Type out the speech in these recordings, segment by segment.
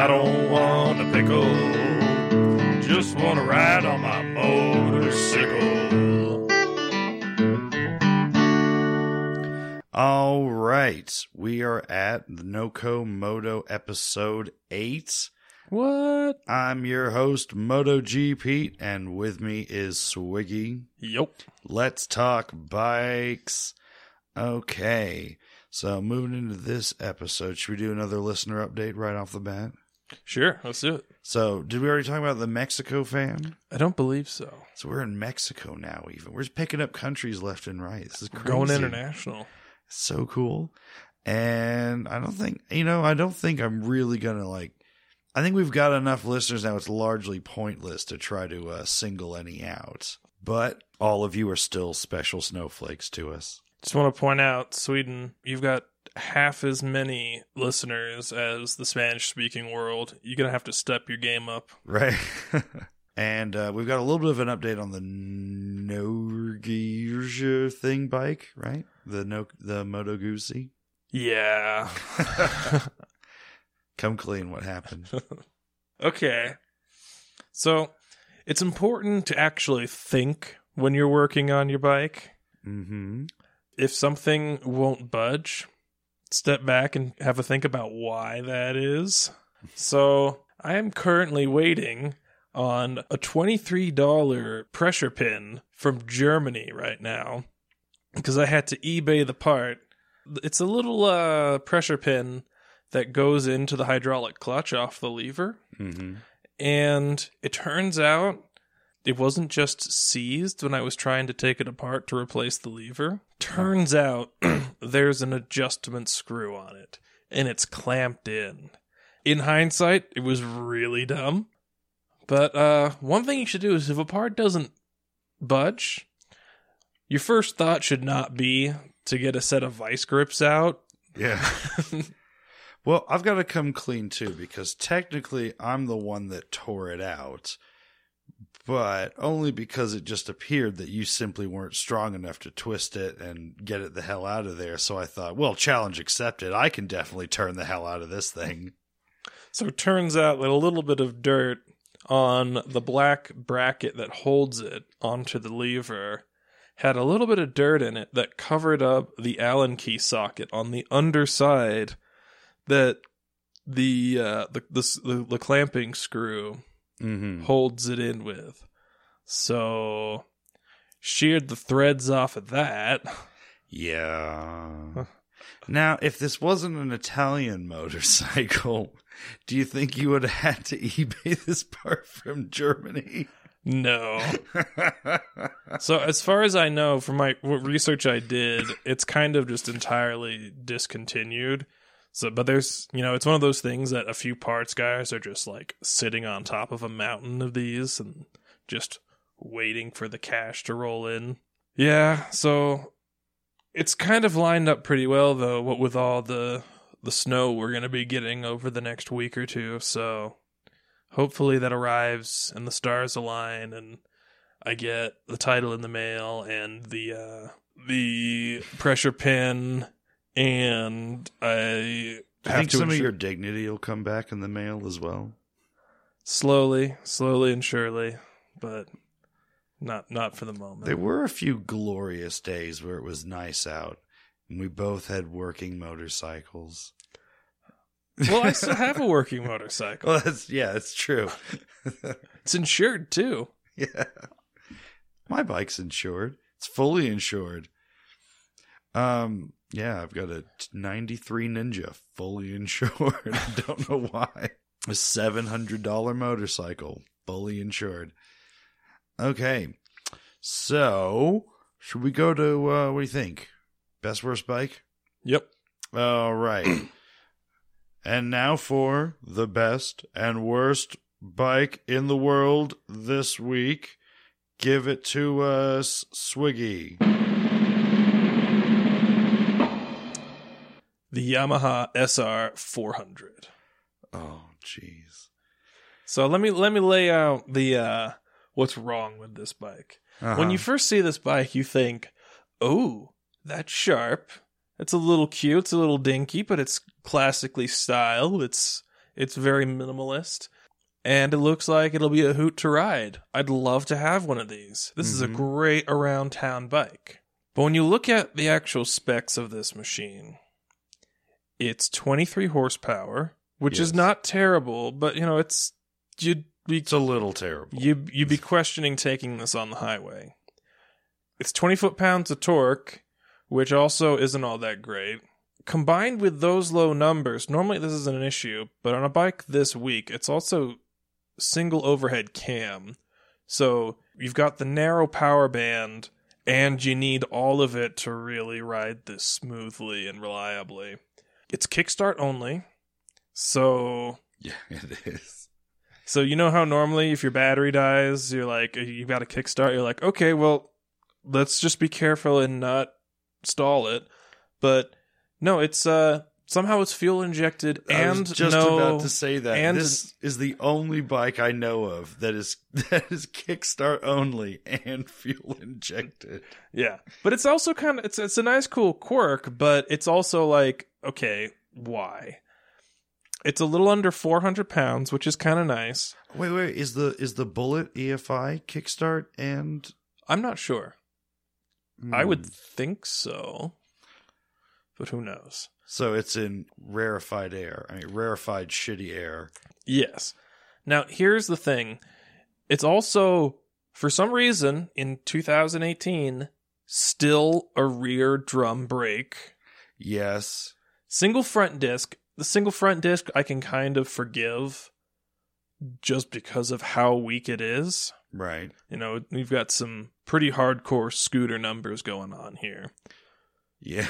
I don't want a pickle, just want to ride on my motorcycle. All right, we are at the Noco Moto episode 8. What? I'm your host, Moto G Pete, and with me is Swiggy. Yup. Let's talk bikes. Okay, so moving into this episode, should we do another listener update right off the bat? Sure, let's do it. So, did we already talk about the Mexico fan? I don't believe so. So we're in Mexico now even. We're just picking up countries left and right. This is crazy. Going international. So cool. And I don't think I'm really going to I think we've got enough listeners now. It's largely pointless to try to single any out. But all of you are still special snowflakes to us. Just want to point out, Sweden, you've got half as many listeners as the Spanish-speaking world. You're going to have to step your game up. Right. And we've got a little bit of an update on the Norge thing bike, right? The Moto Guzzi. Yeah. Come clean, what happened? Okay. So, it's important to actually think when you're working on your bike. Mm-hmm. If something won't budge, step back and have a think about why that is. So, I am currently waiting on a $23 pressure pin from Germany right now because I had to eBay the part. It's a little pressure pin that goes into the hydraulic clutch off the lever. Mm-hmm. And it turns out it wasn't just seized when I was trying to take it apart to replace the lever. Turns out there's an adjustment screw on it, and it's clamped in. In hindsight, it was really dumb. But one thing you should do is if a part doesn't budge, your first thought should not be to get a set of vice grips out. Yeah. Well, I've got to come clean, too, because technically I'm the one that tore it out, but only because it just appeared that you simply weren't strong enough to twist it and get it the hell out of there. So I thought, well, challenge accepted. I can definitely turn the hell out of this thing. So it turns out that a little bit of dirt on the black bracket that holds it onto the lever had a little bit of dirt in it that covered up the Allen key socket on the underside that the clamping screw holds it in with. So sheared the threads off of that. Yeah. Now, if this wasn't an Italian motorcycle, do you think you would have had to eBay this part from Germany? No. So as far as I know, from my research I did, it's kind of just entirely discontinued. So, but there's, it's one of those things that a few parts guys are just like sitting on top of a mountain of these and just waiting for the cash to roll in. Yeah, so it's kind of lined up pretty well though, what with all the snow we're going to be getting over the next week or two. So hopefully that arrives and the stars align and I get the title in the mail and the pressure pin. And I think some of your dignity will come back in the mail as well. Slowly and surely, but not for the moment. There were a few glorious days where it was nice out, and we both had working motorcycles. Well, I still have a working motorcycle. Well, it's true. It's insured too. Yeah, my bike's insured. It's fully insured. Yeah, I've got a 93 Ninja, fully insured. I don't know why. A $700 motorcycle, fully insured. Okay, so should we go to, what do you think? Best, worst bike? Yep. All right. And now for the best and worst bike in the world this week. Give it to us, Swiggy. The Yamaha SR 400. Oh, jeez. So let me lay out the what's wrong with this bike. Uh-huh. When you first see this bike, you think, "Oh, that's sharp. It's a little cute. It's a little dinky, but it's classically styled. It's It's very minimalist. And it looks like it'll be a hoot to ride. I'd love to have one of these. This is a great around town bike. But when you look at the actual specs of this machine, it's 23 horsepower, which is not terrible, but it's a little terrible. You'd be questioning taking this on the highway. It's 20 foot-pounds of torque, which also isn't all that great. Combined with those low numbers, normally this isn't an issue, but on a bike this weak, it's also single overhead cam. So you've got the narrow power band, and you need all of it to really ride this smoothly and reliably. It's kickstart only, so... Yeah, it is. So how normally if your battery dies, you're like, you've got a kickstart, you're like, okay, well, let's just be careful and not stall it. But no, it's somehow it's fuel injected, and I was just about to say that. And this is the only bike I know of that is kickstart only and fuel injected. Yeah, but it's also kind of it's a nice cool quirk, but it's also like, okay, why? It's a little under 400 pounds, which is kind of nice. Wait, is the Bullet EFI kickstart and? I'm not sure. I would think so, but who knows? So it's in rarefied air. Rarefied shitty air. Yes. Now, here's the thing. It's also, for some reason, in 2018, still a rear drum brake. Yes. Single front disc. The single front disc I can kind of forgive just because of how weak it is. Right. We've got some pretty hardcore scooter numbers going on here. Yeah.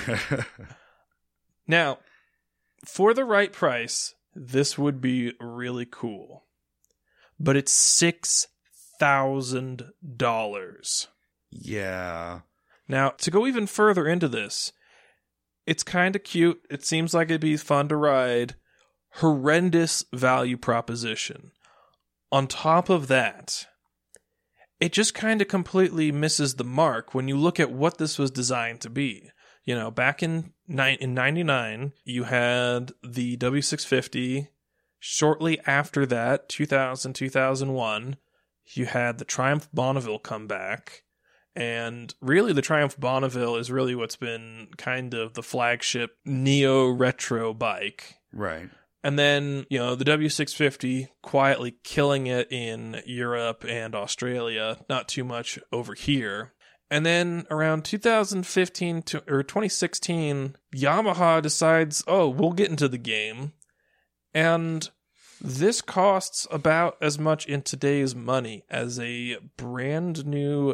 Now, for the right price, this would be really cool. But it's $6,000. Yeah. Now, to go even further into this, it's kind of cute. It seems like it'd be fun to ride. Horrendous value proposition. On top of that, it just kind of completely misses the mark when you look at what this was designed to be. Back in 99, you had the W650. Shortly after that, 2000, 2001, you had the Triumph Bonneville come back. And really, the Triumph Bonneville is really what's been kind of the flagship neo-retro bike. Right. And then, the W650 quietly killing it in Europe and Australia, not too much over here. And then around 2015 or 2016, Yamaha decides, we'll get into the game. And this costs about as much in today's money as a brand new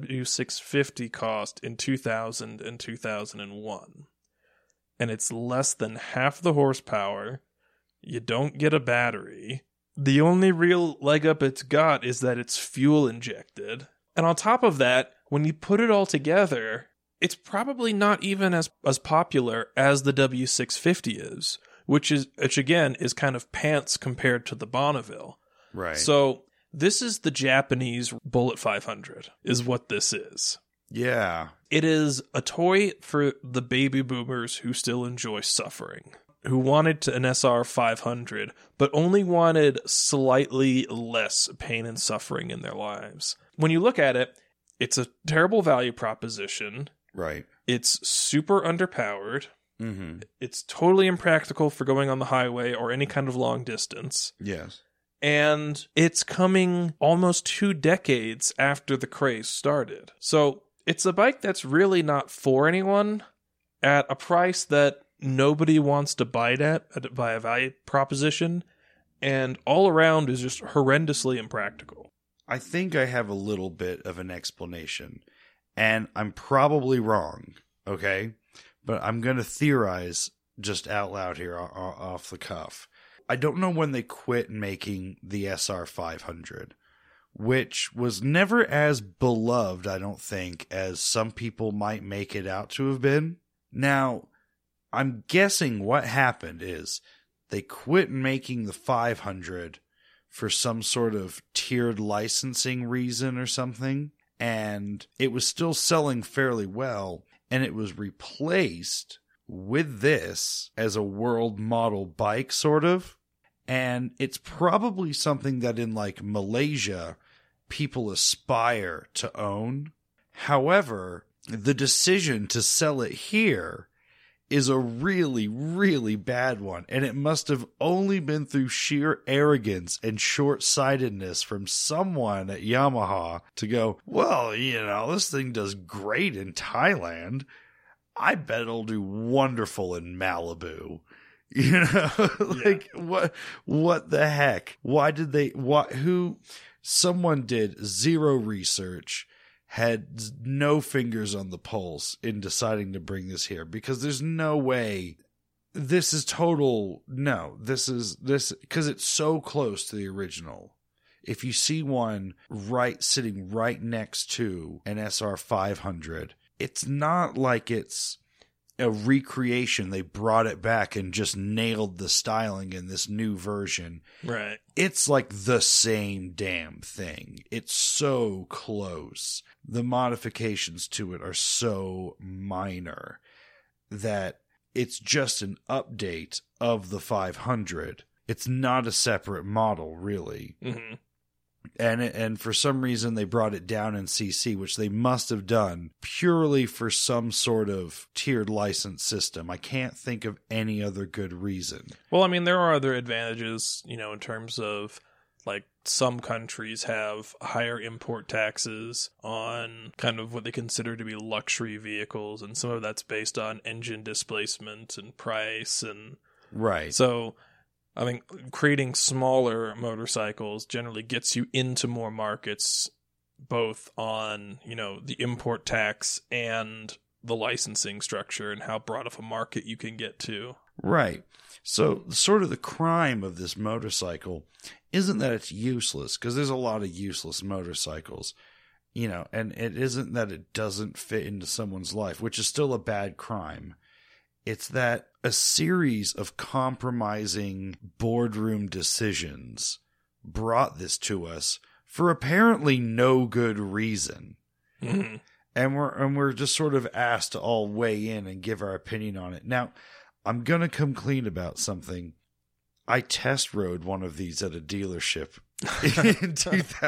W650 cost in 2000 and 2001. And it's less than half the horsepower. You don't get a battery. The only real leg up it's got is that it's fuel injected. And on top of that, when you put it all together, it's probably not even as popular as the W650 is, which again is kind of pants compared to the Bonneville. Right. So this is the Japanese Bullet 500 is what this is. Yeah. It is a toy for the baby boomers who still enjoy suffering, who wanted an SR 500, but only wanted slightly less pain and suffering in their lives. When you look at it, it's a terrible value proposition. Right. It's super underpowered. Mm-hmm. It's totally impractical for going on the highway or any kind of long distance. Yes. And it's coming almost 2 decades after the craze started. So it's a bike that's really not for anyone at a price that nobody wants to bite at by a value proposition, and all around is just horrendously impractical. I think I have a little bit of an explanation, and I'm probably wrong, okay? But I'm going to theorize just out loud here off the cuff. I don't know when they quit making the SR 500, which was never as beloved, I don't think, as some people might make it out to have been. Now, I'm guessing what happened is they quit making the 500 for some sort of tiered licensing reason or something, and it was still selling fairly well, and it was replaced with this as a world model bike, sort of. And it's probably something that in like Malaysia, people aspire to own. However, the decision to sell it here is a really, really bad one. And it must have only been through sheer arrogance and short-sightedness from someone at Yamaha to go, well, this thing does great in Thailand. I bet it'll do wonderful in Malibu. What the heck? Why did someone did zero research, had no fingers on the pulse in deciding to bring this here, because there's no way this is because it's so close to the original. If you see one sitting right next to an SR 500, it's not like it's a recreation. They brought it back and just nailed the styling in this new version. Right. It's like the same damn thing. It's so close. The modifications to it are so minor that it's just an update of the 500. It's not a separate model, really. Mm-hmm. And for some reason they brought it down in CC, which they must have done purely for some sort of tiered license system. I can't think of any other good reason. Well, I mean, there are other advantages, in terms of like some countries have higher import taxes on kind of what they consider to be luxury vehicles, and some of that's based on engine displacement and price. And right. So I think creating smaller motorcycles generally gets you into more markets, both on, the import tax and the licensing structure and how broad of a market you can get to. Right. So sort of the crime of this motorcycle isn't that it's useless, because there's a lot of useless motorcycles, and it isn't that it doesn't fit into someone's life, which is still a bad crime. It's that a series of compromising boardroom decisions brought this to us for apparently no good reason. Mm-hmm. And we're just sort of asked to all weigh in and give our opinion on it. Now, I'm going to come clean about something. I test rode one of these at a dealership in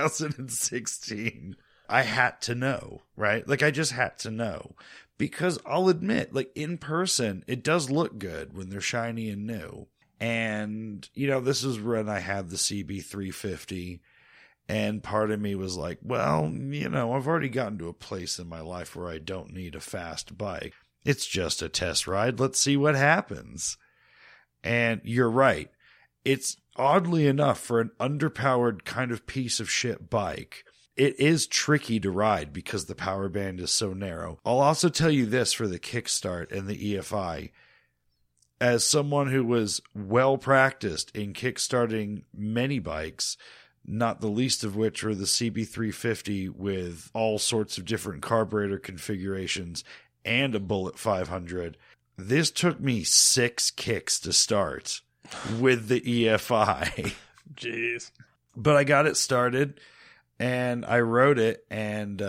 2016. I had to know, right? Like, I just had to know. Because I'll admit, like, in person, it does look good when they're shiny and new. And, this is when I had the CB350. And part of me was like, well, I've already gotten to a place in my life where I don't need a fast bike. It's just a test ride. Let's see what happens. And you're right. It's oddly enough, for an underpowered kind of piece of shit bike, it is tricky to ride because the power band is so narrow. I'll also tell you this for the kickstart and the EFI. As someone who was well practiced in kickstarting many bikes, not the least of which were the CB350 with all sorts of different carburetor configurations and a Bullet 500, this took me 6 kicks to start with the EFI. Jeez. But I got it started. And I rode it, and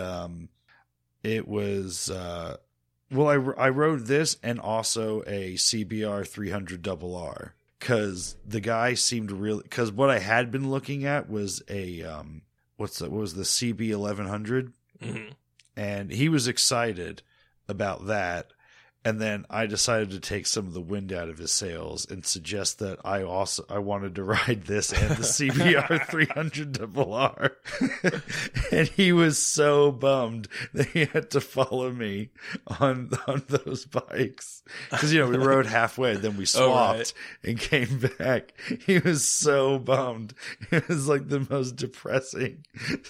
it was, I rode this and also a CBR 300RR, because the guy seemed really, because what I had been looking at was a, what was the CB 1100? Mm-hmm. And he was excited about that. And then I decided to take some of the wind out of his sails and suggest that I wanted to ride this and the CBR 300RR. And he was so bummed that he had to follow me on those bikes. Because, we rode halfway, then we swapped and came back. He was so bummed. It was like the most depressing,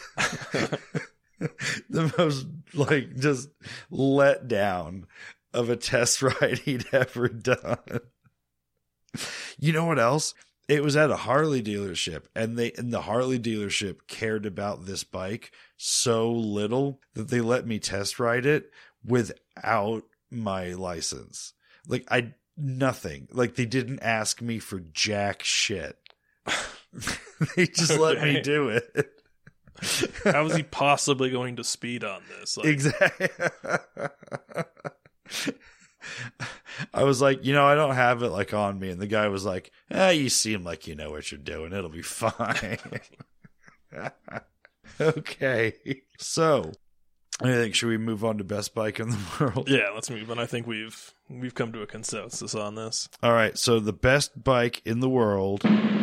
the most like just let down of a test ride he'd ever done. You know what else? It was at a Harley dealership, and the Harley dealership cared about this bike so little that they let me test ride it without my license. Like, nothing. Like, they didn't ask me for jack shit. They just let me do it. How was he possibly going to speed on this? Exactly. I was like, I don't have it like on me. And the guy was like, you seem like you know what you're doing. It'll be fine. Okay. So, I think, should we move on to best bike in the world? Yeah, let's move on. I think we've come to a consensus on this. All right. So the best bike in the world,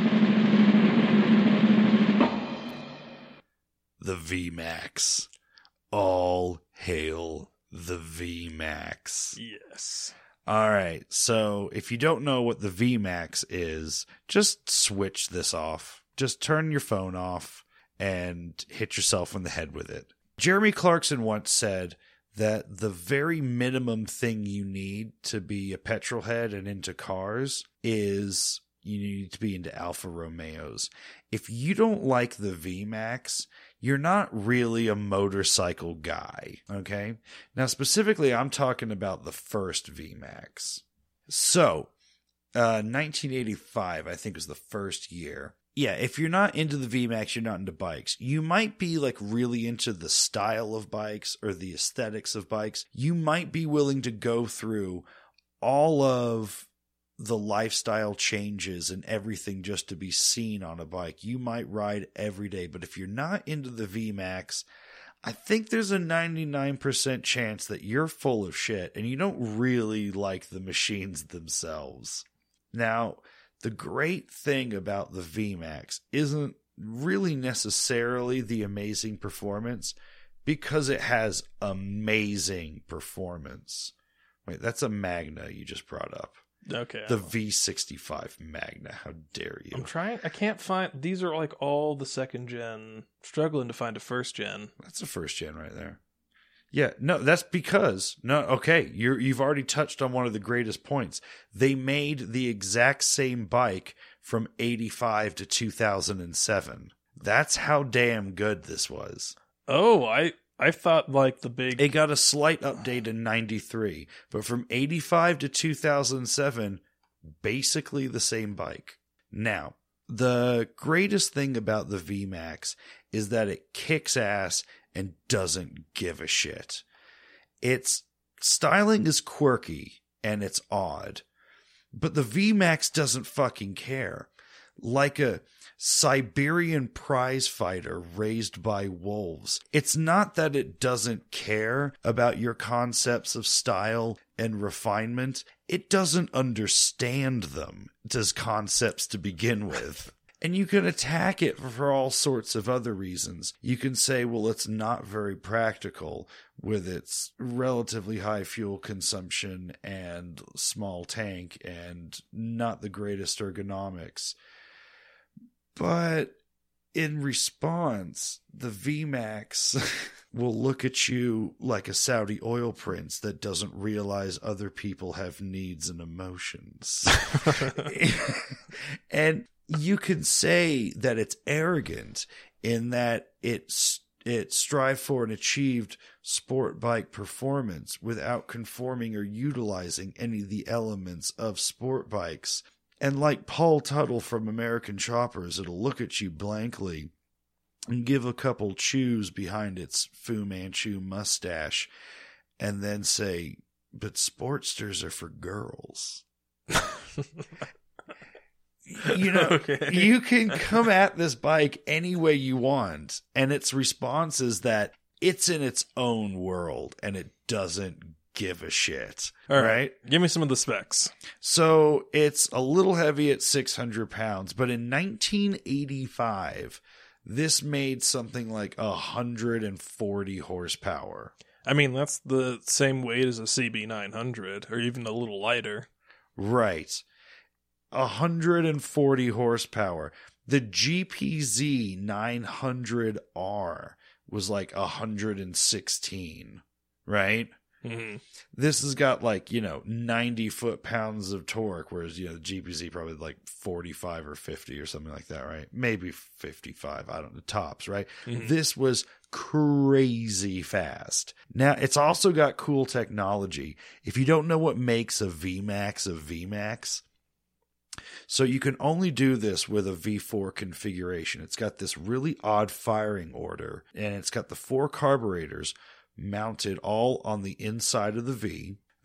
the VMAX. All hail the VMAX. Yes. All right. So if you don't know what the VMAX is, just switch this off. Just turn your phone off and hit yourself in the head with it. Jeremy Clarkson once said that the very minimum thing you need to be a petrol head and into cars is you need to be into Alfa Romeos. If you don't like the VMAX, you're not really a motorcycle guy, okay? Now, specifically, I'm talking about the first VMAX. So, 1985, I think, was the first year. Yeah, if you're not into the VMAX, you're not into bikes. You might be like really into the style of bikes or the aesthetics of bikes. You might be willing to go through all of the lifestyle changes and everything just to be seen on a bike. You might ride every day, but if you're not into the VMAX, I think there's a 99% chance that you're full of shit and you don't really like the machines themselves. Now, the great thing about the VMAX isn't really necessarily the amazing performance, because it has amazing performance. Wait, that's a Magna you just brought up. Okay. The V65 Magna. How dare you? I'm trying. I can't find. These are like all the second gen. Struggling to find a first gen. That's a first gen right there. Yeah, no, that's because okay, you've already touched on one of the greatest points. They made the exact same bike from 85 to 2007. That's how damn good this was. Oh, I thought like the big... It got a slight update in 93, but from 85 to 2007, basically the same bike. Now, the greatest thing about the VMAX is that it kicks ass and doesn't give a shit. Its styling is quirky and it's odd, but the VMAX doesn't fucking care. Like a Siberian prize fighter raised by wolves. It's not that it doesn't care about your concepts of style and refinement. It doesn't understand them as concepts to begin with. And you can attack it for all sorts of other reasons. You can say, well, it's not very practical with its relatively high fuel consumption and small tank and not the greatest ergonomics. But in response, the VMAX will look at you like a Saudi oil prince that doesn't realize other people have needs and emotions. And you can say that it's arrogant in that it strived for and achieved sport bike performance without conforming or utilizing any of the elements of sport bikes. And like Paul Tuttle from American Choppers, it'll look at you blankly and give a couple chews behind its Fu Manchu mustache and then say, but Sportsters are for girls. Okay. You can come at this bike any way you want, and its response is that it's in its own world and it doesn't give a shit. All right. Give me some of the specs. So it's a little heavy at 600 pounds, but in 1985, this made something like 140 horsepower. I mean, that's the same weight as a CB900, or even a little lighter. Right. 140 horsepower. The GPZ 900R was like 116, right? Mm-hmm. This has got 90 foot-pounds of torque, whereas, the GPZ probably like 45 or 50 or something like that, right? Maybe 55, I don't know, tops, right? Mm-hmm. This was crazy fast. Now, it's also got cool technology. If you don't know what makes a VMAX, so you can only do this with a V4 configuration. It's got this really odd firing order, and it's got the 4 carburetors mounted all on the inside of the V.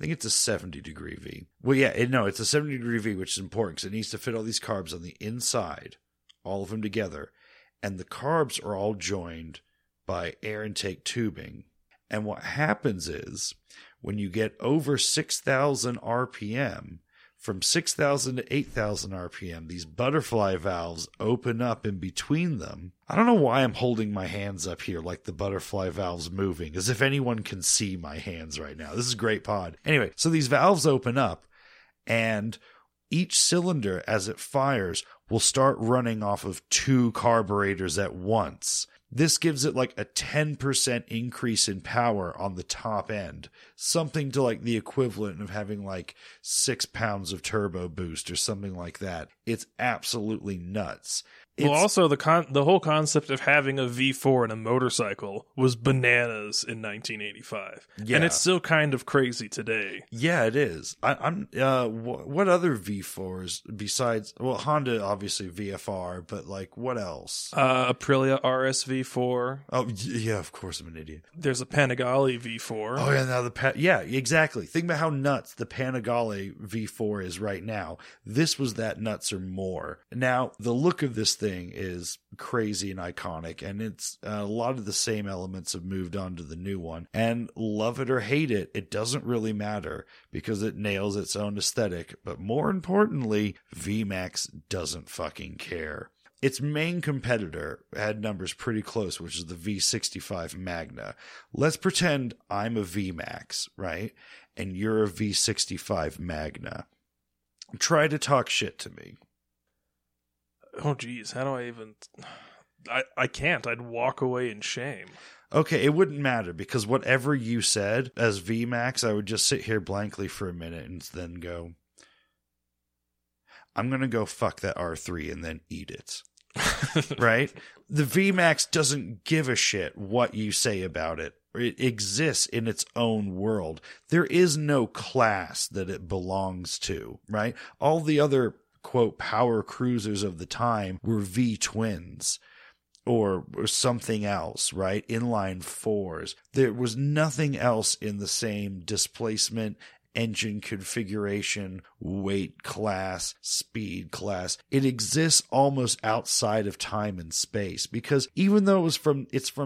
think it's a 70-degree V. Well, yeah, it's a 70-degree V, which is important because it needs to fit all these carbs on the inside, all of them together. And the carbs are all joined by air intake tubing. And what happens is when you get over 6,000 RPM, from 6,000 to 8,000 RPM, these butterfly valves open up in between them. I don't know why I'm holding my hands up here like the butterfly valves moving, as if anyone can see my hands right now. This is a great pod. Anyway, so these valves open up, and each cylinder, as it fires, will start running off of 2 carburetors at once. This gives it like a 10% increase in power on the top end. Something to like the equivalent of having like 6 pounds of turbo boost or something like that. It's absolutely nuts. Well, also the whole concept of having a V4 in a motorcycle was bananas in 1985, and it's still kind of crazy today. Yeah, it is. What other V4s besides? Well, Honda obviously VFR, but like what else? Aprilia RSV4. Oh yeah, of course I'm an idiot. There's a Panigale V4. Oh yeah, now yeah, exactly. Think about how nuts the Panigale V4 is right now. This was that nuts or more. Now the look of this thing is crazy and iconic, and it's a lot of the same elements have moved on to the new one, and love it or hate it, it doesn't really matter because it nails its own aesthetic. But more importantly, VMAX doesn't fucking care. Its main competitor had numbers pretty close, which is the V65 Magna. Let's pretend I'm a VMAX, right? And you're a V65 Magna. Try to talk shit to me. Oh, geez. How do I even... I can't. I'd walk away in shame. Okay, it wouldn't matter because whatever you said as VMAX, I would just sit here blankly for a minute and then go, I'm going to go fuck that R3 and then eat it. Right? The VMAX doesn't give a shit what you say about it. It exists in its own world. There is no class that it belongs to, right? All the other quote power cruisers of the time were V-twins or something else, right? Inline 4s. There was nothing else in the same displacement, engine configuration, weight class, speed class. It exists almost outside of time and space because even though it's from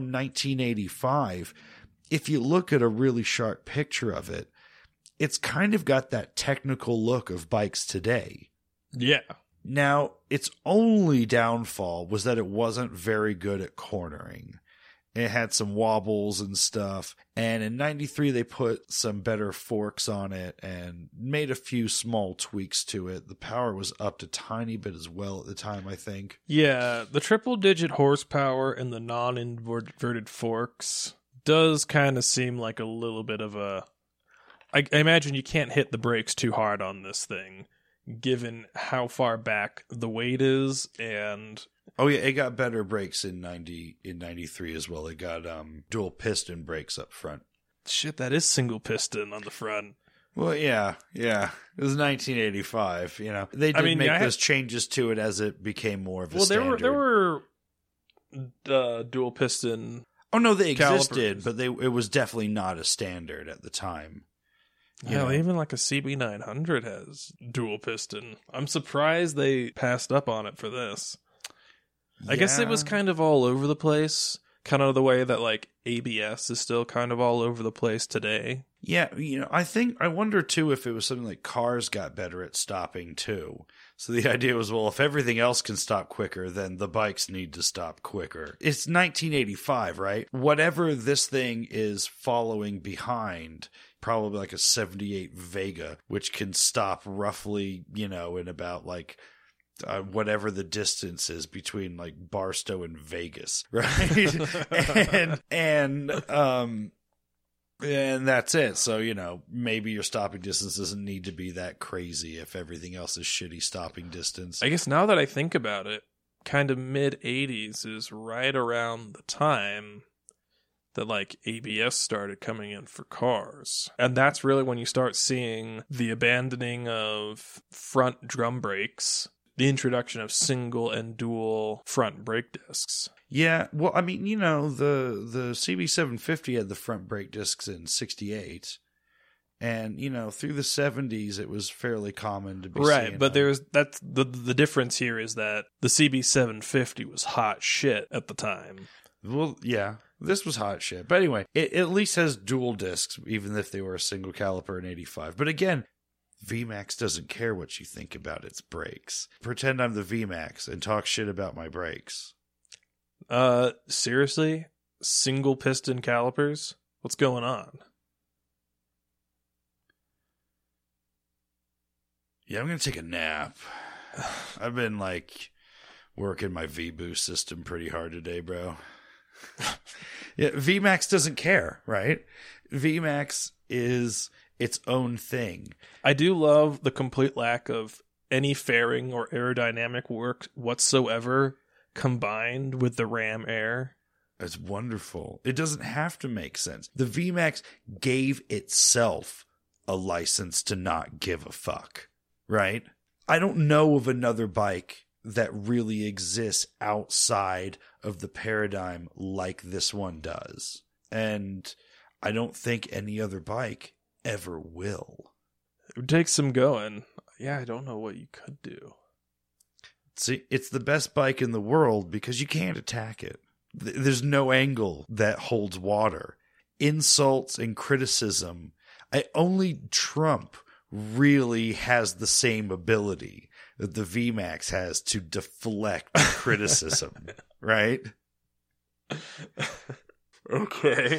1985, if you look at a really sharp picture of it, it's kind of got that technical look of bikes today. Yeah. Now, its only downfall was that it wasn't very good at cornering. It had some wobbles and stuff. And in 93, they put some better forks on it and made a few small tweaks to it. The power was upped a tiny bit as well at the time, I think. Yeah, the triple-digit horsepower and the non-inverted forks does kind of seem like a little bit of a... I imagine you can't hit the brakes too hard on this thing, given how far back the weight is. And oh yeah, it got better brakes in 93 as well. It got dual piston brakes up front. Shit, that is single piston on the front. Well, yeah. It was 1985, you know. They did make those changes to it as it became more of a standard. There were dual piston. Oh no, they existed, but it was definitely not a standard at the time. Yeah, even like a CB900 has dual piston. I'm surprised they passed up on it for this. Yeah. I guess it was kind of all over the place, kind of the way that like ABS is still kind of all over the place today. Yeah, I wonder too if it was something like cars got better at stopping too. So the idea was, well, if everything else can stop quicker, then the bikes need to stop quicker. It's 1985, right? Whatever this thing is following behind, probably like a 78 Vega, which can stop roughly, in about like whatever the distance is between like Barstow and Vegas, right? and that's it. So, maybe your stopping distance doesn't need to be that crazy if everything else is shitty stopping distance. I guess now that I think about it, kind of mid-80s is right around the time that like ABS started coming in for cars. And that's really when you start seeing the abandoning of front drum brakes, the introduction of single and dual front brake discs. Yeah, well, I mean, the CB750 had the front brake discs in 68. And, through the 70s, it was fairly common to be right, seeing but them. that's the difference here is that the CB750 was hot shit at the time. Well, yeah, this was hot shit. But anyway, it at least has dual discs, even if they were a single caliper in 85. But again, VMAX doesn't care what you think about its brakes. Pretend I'm the VMAX and talk shit about my brakes. Seriously? Single piston calipers? What's going on? Yeah, I'm going to take a nap. I've been, working my V-Boost system pretty hard today, bro. Yeah, VMAX doesn't care, right? VMAX is its own thing. I do love the complete lack of any fairing or aerodynamic work whatsoever combined with the Ram Air. It's wonderful. It doesn't have to make sense. The VMAX gave itself a license to not give a fuck, right? I don't know of another bike that really exists outside of the paradigm like this one does. And I don't think any other bike ever will. It would take some going. Yeah, I don't know what you could do. See, it's the best bike in the world because you can't attack it. There's no angle that holds water. Insults and criticism, only Trump really has the same ability that the VMAX has to deflect criticism, right? Okay.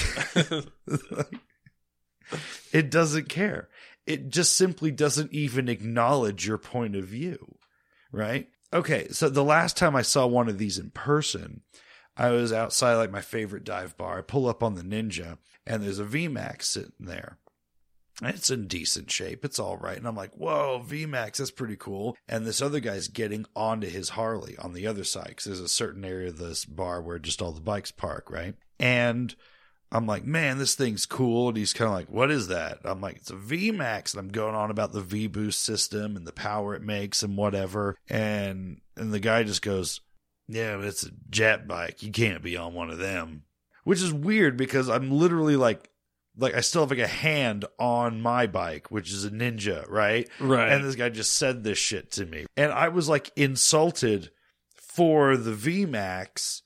It doesn't care. It just simply doesn't even acknowledge your point of view, right? Okay, so the last time I saw one of these in person, I was outside my favorite dive bar. I pull up on the Ninja, and there's a VMAX sitting there. It's in decent shape. It's all right. And I'm like, whoa, VMAX, that's pretty cool. And this other guy's getting onto his Harley on the other side because there's a certain area of this bar where just all the bikes park, right? And I'm like, man, this thing's cool. And he's kind of like, what is that? I'm like, it's a VMAX. And I'm going on about the V-Boost system and the power it makes and whatever. And the guy just goes, yeah, but it's a jet bike. You can't be on one of them. Which is weird because I'm literally like I still have a hand on my bike, which is a Ninja, right? Right. And this guy just said this shit to me. And I was insulted for the VMAX,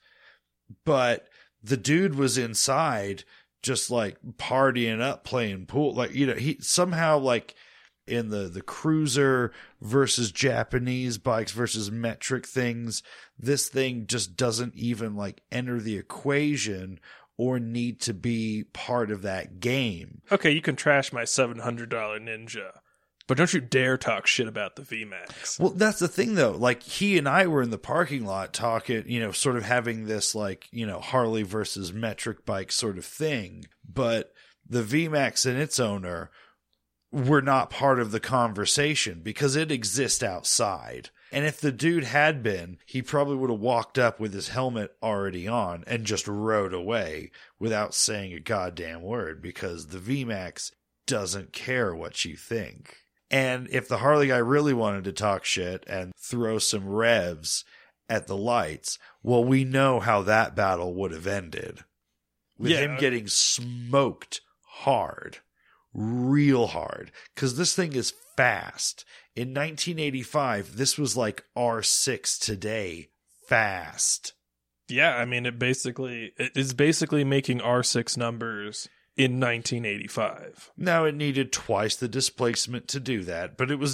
but the dude was inside just partying up, playing pool. He somehow in the cruiser versus Japanese bikes versus metric things, this thing just doesn't even enter the equation or need to be part of that game. Okay, you can trash my $700 Ninja, but don't you dare talk shit about the VMAX. Well, that's the thing, though. He and I were in the parking lot talking, sort of having this, Harley versus metric bike sort of thing. But the VMAX and its owner were not part of the conversation because it exists outside. And if the dude had been, he probably would have walked up with his helmet already on and just rode away without saying a goddamn word because the VMAX doesn't care what you think. And if the Harley guy really wanted to talk shit and throw some revs at the lights, well, we know how that battle would have ended. With him getting smoked hard. Real hard. Because this thing is fast. In 1985, this was like R6 today. Fast. Yeah, I mean, it is basically making R6 numbers in 1985. Now, it needed twice the displacement to do that, but it was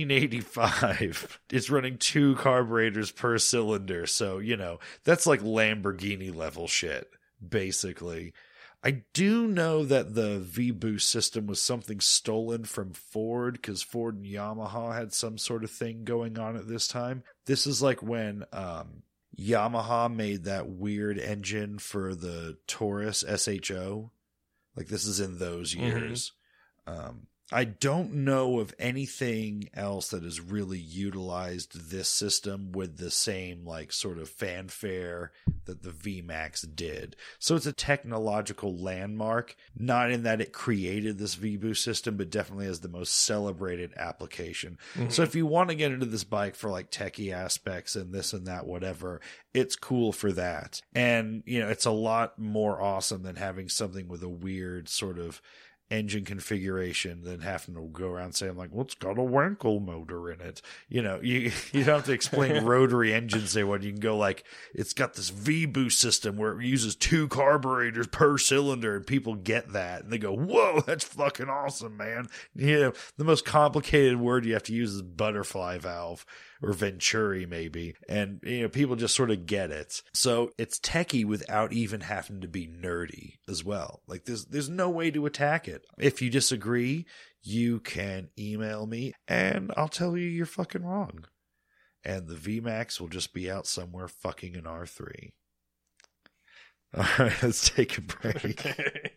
1985. It's running 2 carburetors per cylinder, so, that's like Lamborghini level shit, basically. I do know that the V-Boost system was something stolen from Ford because Ford and Yamaha had some sort of thing going on at this time. This is like when Yamaha made that weird engine for the Taurus SHO. This is in those years. Mm-hmm. I don't know of anything else that has really utilized this system with the same sort of fanfare that the VMAX did. So it's a technological landmark, not in that it created this V-Boost system, but definitely as the most celebrated application. Mm-hmm. So if you want to get into this bike for techie aspects and this and that, whatever, it's cool for that. And, it's a lot more awesome than having something with a weird sort of engine configuration than having to go around saying like, well, it's got a Wankel motor in it. You know, you don't have to explain rotary engines there when you can go like, it's got this V-boost system where it uses 2 carburetors per cylinder, and people get that and they go, whoa, that's fucking awesome, man. You know, the most complicated word you have to use is butterfly valve or Venturi maybe. And, you know, people just sort of get it. So it's techie without even having to be nerdy as well. Like there's no way to attack it. If you disagree, you can email me and I'll tell you you're fucking wrong. And the VMAX will just be out somewhere fucking in R3. All right, let's take a break. Okay.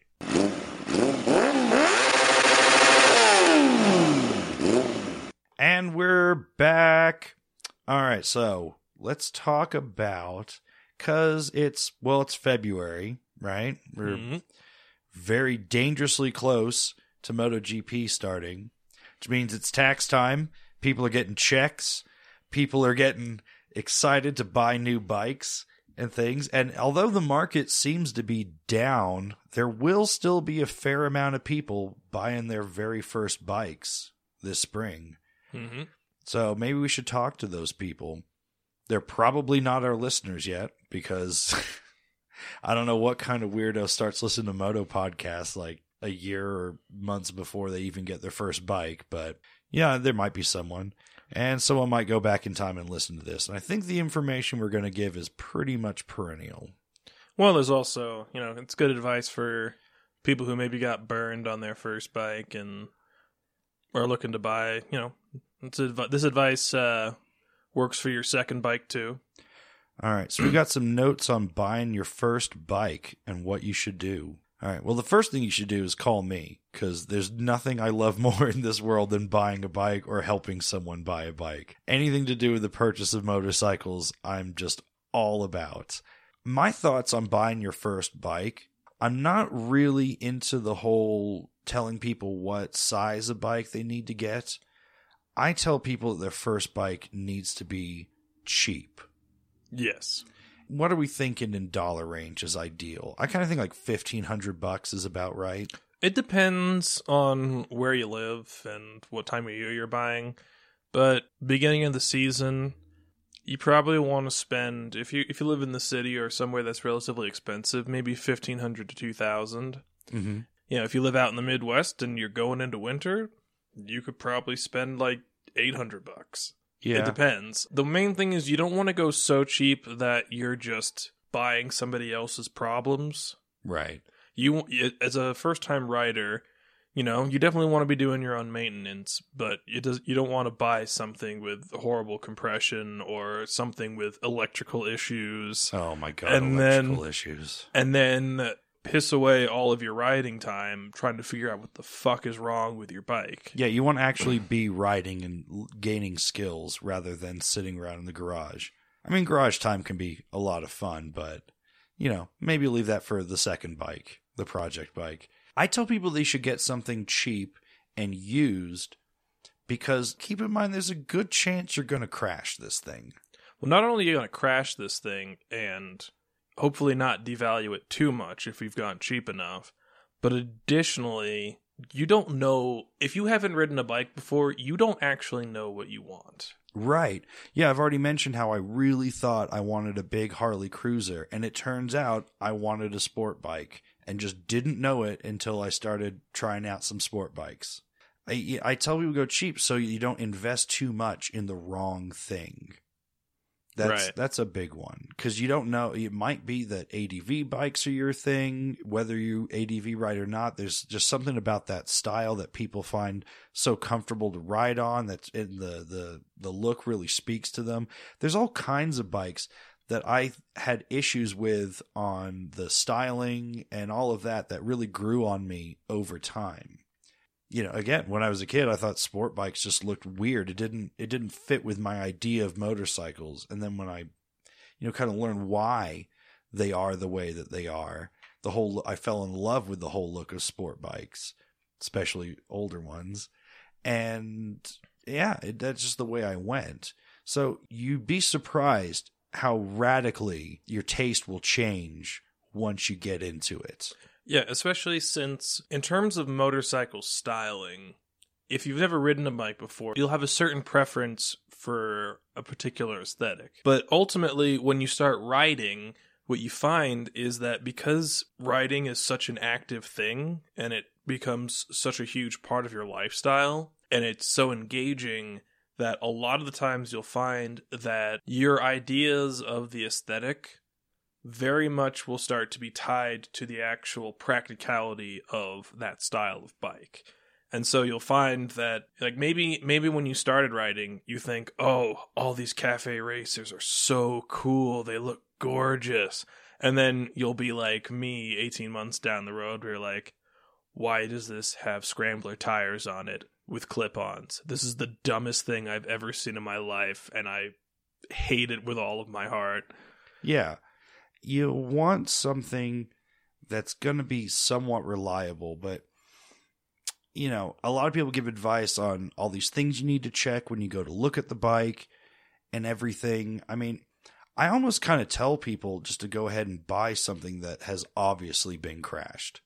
And we're back. All right, so let's talk about, because it's February, right? We're very dangerously close to MotoGP starting, which means it's tax time. People are getting checks. People are getting excited to buy new bikes and things. And although the market seems to be down, there will still be a fair amount of people buying their very first bikes this spring. Mm-hmm. So maybe we should talk to those people. They're probably not our listeners yet, because I don't know what kind of weirdo starts listening to moto podcasts like a year or months before they even get their first bike. But yeah, there might be someone. And someone might go back in time and listen to this. And I think the information we're going to give is pretty much perennial. Well, there's also, you know, it's good advice for people who maybe got burned on their first bike and are looking to buy, you know, this advice works for your second bike too. All right, so we got some notes on buying your first bike and what you should do. All right, well, the first thing you should do is call me, because there's nothing I love more in this world than buying a bike or helping someone buy a bike. Anything to do with the purchase of motorcycles, I'm just all about. My thoughts on buying your first bike, I'm not really into the whole telling people what size of bike they need to get. I tell people that their first bike needs to be cheap. Yes. What are we thinking in dollar range is ideal? I kind of think like $1,500 is about right. It depends on where you live and what time of year you're buying. But beginning of the season, you probably want to spend, if you live in the city or somewhere that's relatively expensive, maybe $1,500 to $2,000. Mm-hmm. You know, if you live out in the Midwest and you're going into winter, you could probably spend like $800. Yeah. It depends. The main thing is you don't want to go so cheap that you're just buying somebody else's problems. Right. You, as a first-time rider, you know, you definitely want to be doing your own maintenance, but you don't want to buy something with horrible compression or something with electrical issues. Oh my God, and electrical issues. And then piss away all of your riding time trying to figure out what the fuck is wrong with your bike. Yeah, you want to actually be riding and gaining skills rather than sitting around in the garage. I mean, garage time can be a lot of fun, but, you know, maybe leave that for the second bike, the project bike. I tell people they should get something cheap and used, because keep in mind there's a good chance you're going to crash this thing. Well, not only are you going to crash this thing and hopefully not devalue it too much if you've gone cheap enough, but additionally, you don't know, if you haven't ridden a bike before, you don't actually know what you want. Right. Yeah, I've already mentioned how I really thought I wanted a big Harley Cruiser, and it turns out I wanted a sport bike and just didn't know it until I started trying out some sport bikes. I tell people go cheap so you don't invest too much in the wrong thing. That's a big one, because you don't know. It might be that ADV bikes are your thing, whether you ADV ride or not. There's just something about that style that people find so comfortable to ride on. That's in the look really speaks to them. There's all kinds of bikes that I had issues with on the styling and all of that really grew on me over time. You know, again, when I was a kid, I thought sport bikes just looked weird. It didn't fit with my idea of motorcycles. And then when I, you know, kind of learned why they are the way that they are, I fell in love with the whole look of sport bikes, especially older ones. And yeah, that's just the way I went. So you'd be surprised how radically your taste will change once you get into it. Yeah, especially since in terms of motorcycle styling, if you've never ridden a bike before, you'll have a certain preference for a particular aesthetic. But ultimately, when you start riding, what you find is that because riding is such an active thing and it becomes such a huge part of your lifestyle and it's so engaging that a lot of the times you'll find that your ideas of the aesthetic very much will start to be tied to the actual practicality of that style of bike. And so you'll find that, like, maybe when you started riding, you think, oh, all these cafe racers are so cool. They look gorgeous. And then you'll be like me 18 months down the road where you're like, why does this have scrambler tires on it with clip-ons? This is the dumbest thing I've ever seen in my life, and I hate it with all of my heart. Yeah. You want something that's going to be somewhat reliable, but, you know, a lot of people give advice on all these things you need to check when you go to look at the bike and everything. I mean, I almost kind of tell people just to go ahead and buy something that has obviously been crashed.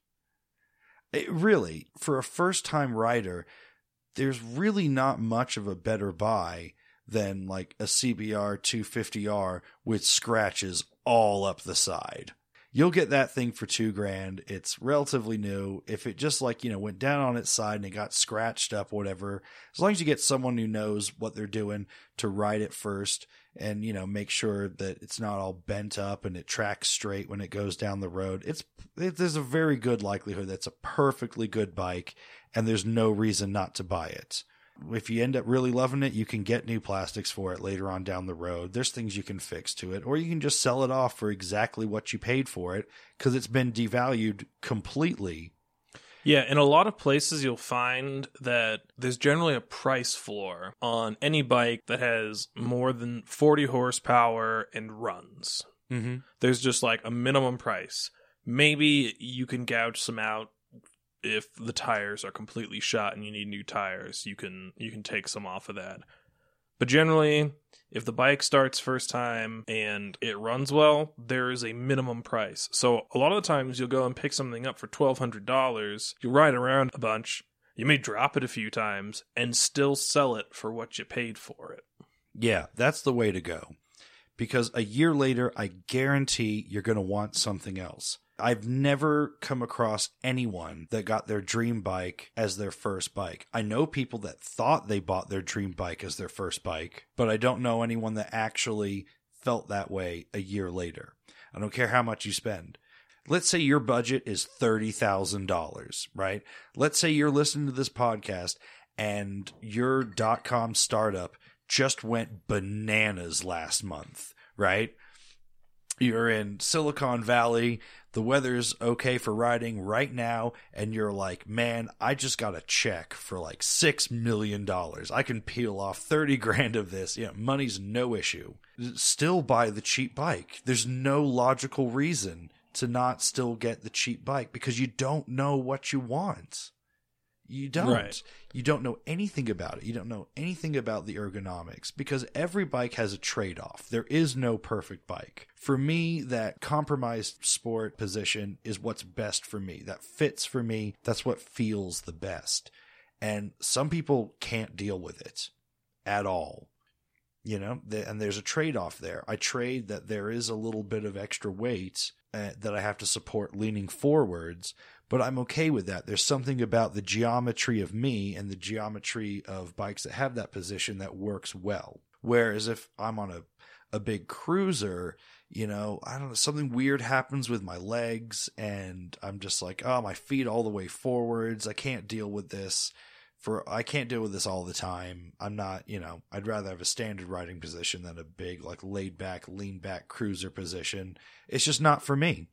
It really, for a first-time rider, there's really not much of a better buy than like a CBR 250R with scratches all up the side. You'll get that thing for $2,000. It's relatively new. If it just like, you know, went down on its side and it got scratched up, whatever, as long as you get someone who knows what they're doing to ride it first and, you know, make sure that it's not all bent up and it tracks straight when it goes down the road, there's a very good likelihood that's a perfectly good bike and there's no reason not to buy it. If you end up really loving it, you can get new plastics for it later on down the road. There's things you can fix to it, or you can just sell it off for exactly what you paid for it because it's been devalued completely. Yeah, in a lot of places you'll find that there's generally a price floor on any bike that has more than 40 horsepower and runs. Mm-hmm. There's just like a minimum price. Maybe you can gouge some out. If the tires are completely shot and you need new tires, you can take some off of that. But generally, if the bike starts first time and it runs well, there is a minimum price. So a lot of the times you'll go and pick something up for $1,200. You ride around a bunch. You may drop it a few times and still sell it for what you paid for it. Yeah, that's the way to go. Because a year later, I guarantee you're going to want something else. I've never come across anyone that got their dream bike as their first bike. I know people that thought they bought their dream bike as their first bike, but I don't know anyone that actually felt that way a year later. I don't care how much you spend. Let's say your budget is $30,000, right? Let's say you're listening to this podcast and your .com startup just went bananas last month, right? You're in Silicon Valley. The weather's okay for riding right now. And you're like, man, I just got a check for like $6 million. I can peel off 30 grand of this. Yeah, money's no issue. Still buy the cheap bike. There's no logical reason to not still get the cheap bike because you don't know what you want. You don't. Right. You don't know anything about it. You don't know anything about the ergonomics because every bike has a trade-off. There is no perfect bike. For me, that compromised sport position is what's best for me. That fits for me. That's what feels the best. And some people can't deal with it at all. You know, and there's a trade-off there. I trade that there is a little bit of extra weight that I have to support leaning forwards, but I'm okay with that. There's something about the geometry of me and the geometry of bikes that have that position that works well. Whereas if I'm on a big cruiser, you know, I don't know, something weird happens with my legs and I'm just like, oh, my feet all the way forwards. I can't deal with this. I can't deal with this all the time. I'm not, you know, I'd rather have a standard riding position than a big, like, laid back, lean back cruiser position. It's just not for me.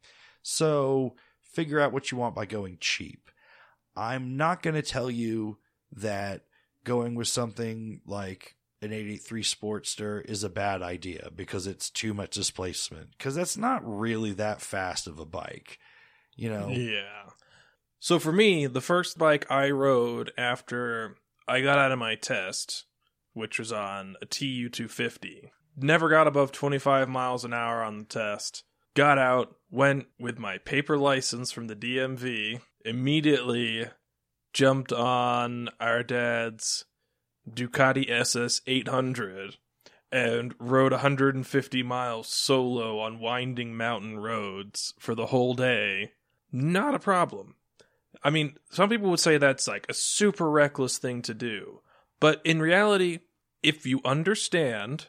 So figure out what you want by going cheap. I'm not going to tell you that going with something like an 883 Sportster is a bad idea because it's too much displacement, because that's not really that fast of a bike, you know? Yeah. So for me, the first bike I rode after I got out of my test, which was on a TU 250, never got above 25 miles an hour on the test, got out, went with my paper license from the DMV, immediately jumped on our dad's Ducati SS 800 and rode 150 miles solo on winding mountain roads for the whole day. Not a problem. I mean, some people would say that's like a super reckless thing to do. But in reality, if you understand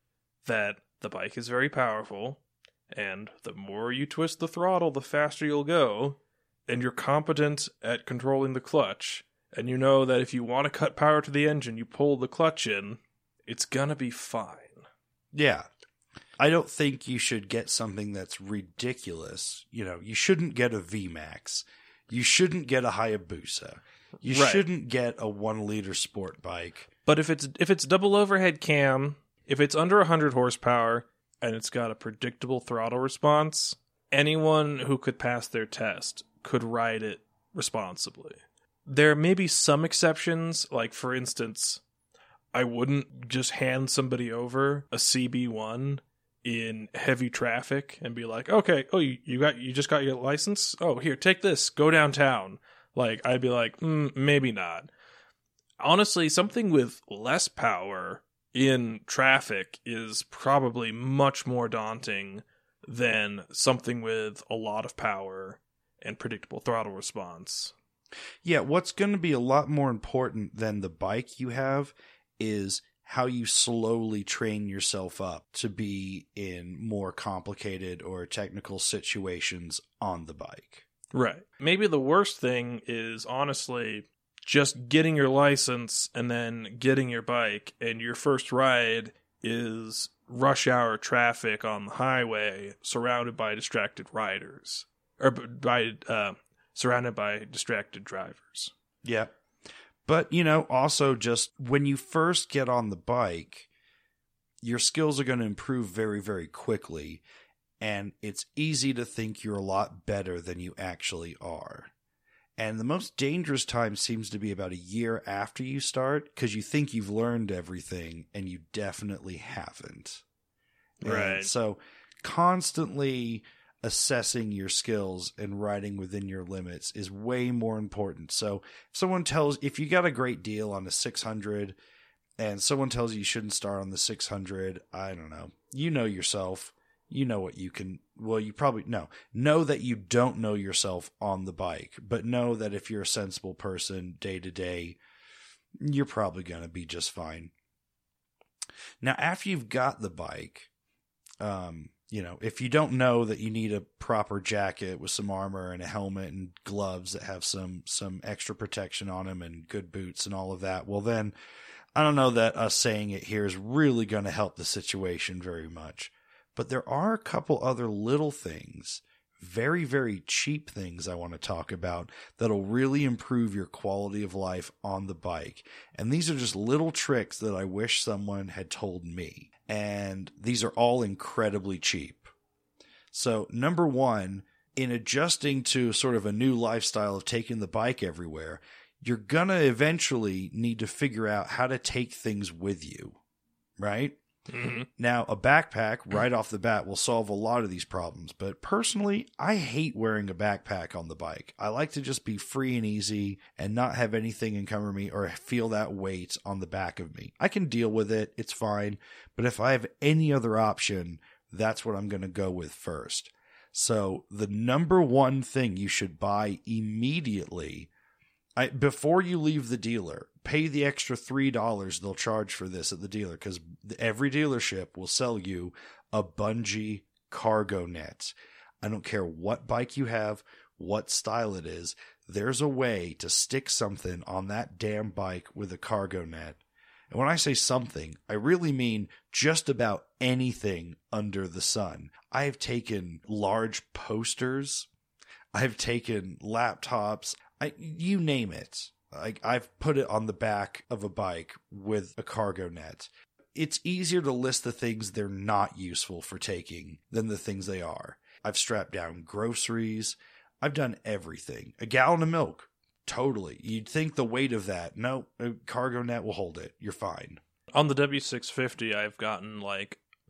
that the bike is very powerful, and the more you twist the throttle, the faster you'll go, and you're competent at controlling the clutch, and you know that if you want to cut power to the engine, you pull the clutch in, it's gonna be fine. Yeah. I don't think you should get something that's ridiculous. You know, you shouldn't get a VMAX. You shouldn't get a Hayabusa. You shouldn't get a 1-liter sport bike. But if it's double overhead cam, if it's under 100 horsepower, and it's got a predictable throttle response, anyone who could pass their test could ride it responsibly. There may be some exceptions, like for instance, I wouldn't just hand somebody over a CB1 in heavy traffic and be like, okay, oh, you just got your license? Oh, here, take this, go downtown. Like, I'd be like, maybe not. Honestly, something with less power in traffic is probably much more daunting than something with a lot of power and predictable throttle response. Yeah, what's going to be a lot more important than the bike you have is how you slowly train yourself up to be in more complicated or technical situations on the bike. Right. Maybe the worst thing is, honestly, just getting your license and then getting your bike, and your first ride is rush hour traffic on the highway surrounded by distracted riders. Or surrounded by distracted drivers. Yeah. But, you know, also just when you first get on the bike, your skills are going to improve very, very quickly. And it's easy to think you're a lot better than you actually are. And the most dangerous time seems to be about a year after you start, because you think you've learned everything and you definitely haven't. Right. And so constantly assessing your skills and riding within your limits is way more important. So if you got a great deal on a 600 and someone tells you shouldn't start on the 600, I don't know. You know yourself. You know what you can, well, you probably know that you don't know yourself on the bike, but know that if you're a sensible person day to day, you're probably going to be just fine. Now, after you've got the bike, you know, if you don't know that you need a proper jacket with some armor and a helmet and gloves that have some extra protection on them and good boots and all of that, well then, I don't know that us saying it here is really going to help the situation very much. But there are a couple other little things, very, very cheap things I want to talk about that'll really improve your quality of life on the bike. And these are just little tricks that I wish someone had told me. And these are all incredibly cheap. So, number one, in adjusting to sort of a new lifestyle of taking the bike everywhere, you're going to eventually need to figure out how to take things with you, right? Mm-hmm. Now, a backpack right off the bat will solve a lot of these problems, but personally, I hate wearing a backpack on the bike. I like to just be free and easy and not have anything encumber me or feel that weight on the back of me. I can deal with it, it's fine, but if I have any other option, that's what I'm going to go with first. So, the number one thing you should buy immediately, before you leave the dealer, pay the extra $3 they'll charge for this at the dealer, because every dealership will sell you a Bungee cargo net. I don't care what bike you have, what style it is, there's a way to stick something on that damn bike with a cargo net. And when I say something, I really mean just about anything under the sun. I have taken large posters, I've taken laptops, you name it. I've put it on the back of a bike with a cargo net. It's easier to list the things they're not useful for taking than the things they are. I've strapped down groceries. I've done everything. A gallon of milk. Totally. You'd think the weight of that. No, a cargo net will hold it. You're fine. On the W650, I've gotten like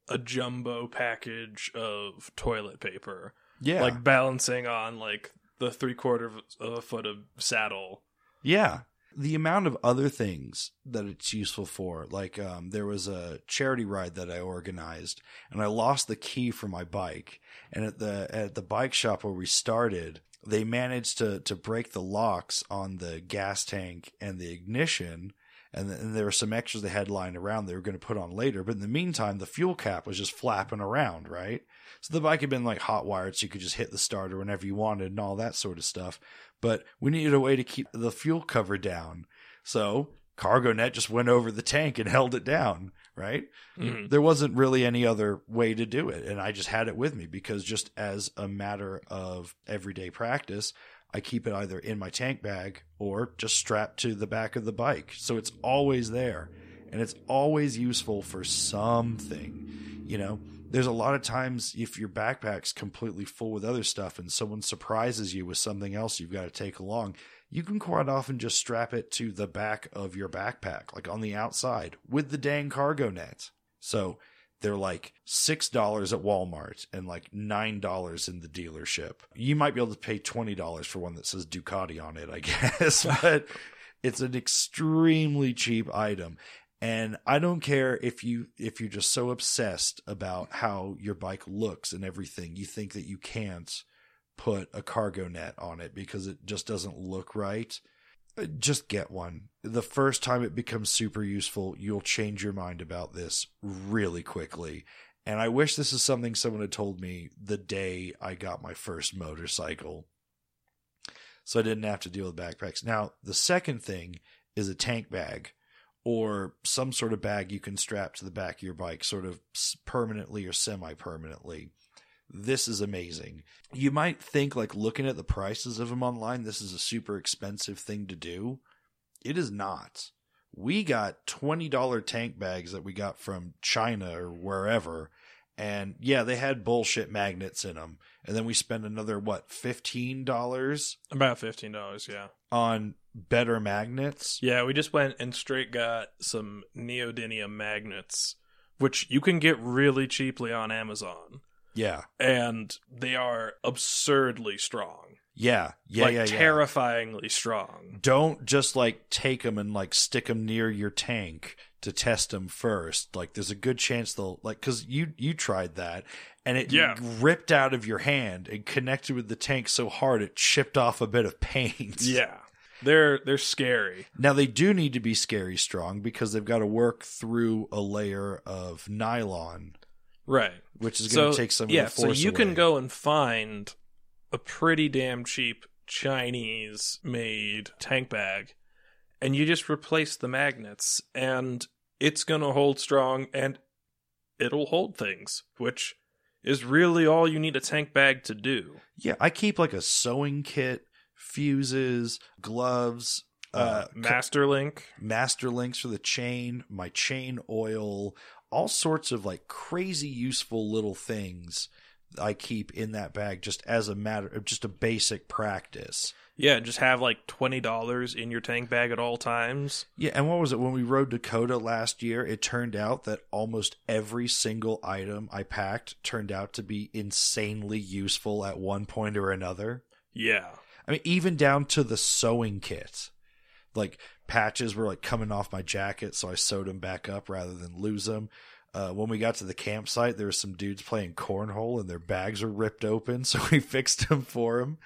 a jumbo package of toilet paper. Yeah. Like balancing on like the 3/4 of a foot of saddle. Yeah. The amount of other things that it's useful for, like there was a charity ride that I organized and I lost the key for my bike. And at the bike shop where we started, they managed to break the locks on the gas tank and the ignition. And there were some extras they had lying around they were going to put on later. But in the meantime, the fuel cap was just flapping around, right? So the bike had been like hot wired so you could just hit the starter whenever you wanted and all that sort of stuff. But we needed a way to keep the fuel cover down. So CargoNet just went over the tank and held it down, right? Mm-hmm. There wasn't really any other way to do it. And I just had it with me because just as a matter of everyday practice, I keep it either in my tank bag or just strapped to the back of the bike. So it's always there. And it's always useful for something, you know? There's a lot of times if your backpack's completely full with other stuff and someone surprises you with something else you've got to take along, you can quite often just strap it to the back of your backpack, like on the outside, with the dang CargoNet. So they're like $6 at Walmart and like $9 in the dealership. You might be able to pay $20 for one that says Ducati on it, I guess, but it's an extremely cheap item. And I don't care if you're just so obsessed about how your bike looks and everything, you think that you can't put a CargoNet on it because it just doesn't look right. Just get one. The first time it becomes super useful, you'll change your mind about this really quickly. And I wish this is something someone had told me the day I got my first motorcycle, so I didn't have to deal with backpacks. Now, the second thing is a tank bag, or some sort of bag you can strap to the back of your bike, sort of permanently or semi-permanently. This is amazing. You might think, like, looking at the prices of them online, this is a super expensive thing to do. It is not. We got $20 tank bags that we got from China or wherever. And yeah, they had bullshit magnets in them. And then we spent another, $15? About $15, yeah. On better magnets. Yeah, we just went and straight got some neodymium magnets, which you can get really cheaply on Amazon. Yeah. And they are absurdly strong. Yeah. Terrifyingly strong. Don't just take them and stick them near your tank to test them first. Like, there's a good chance they'll because you tried that and it ripped out of your hand and connected with the tank so hard it chipped off a bit of paint. Yeah. They're scary. Now they do need to be scary strong because they've got to work through a layer of nylon. Right. Which is going to take some of the force away. So you can go and find a pretty damn cheap Chinese-made tank bag, and you just replace the magnets, and it's going to hold strong, and it'll hold things, which is really all you need a tank bag to do. Yeah, I keep a sewing kit, fuses, gloves, master links for the chain, my chain oil, all sorts of crazy useful little things I keep in that bag just as a matter of just a basic practice. Yeah, just have $20 in your tank bag at all times. Yeah, and what was it? When we rode Dakota last year, it turned out that almost every single item I packed turned out to be insanely useful at one point or another. Yeah. I mean, even down to the sewing kit. Patches were coming off my jacket, so I sewed them back up rather than lose them. When we got to the campsite, there were some dudes playing cornhole and their bags were ripped open, so we fixed them for them.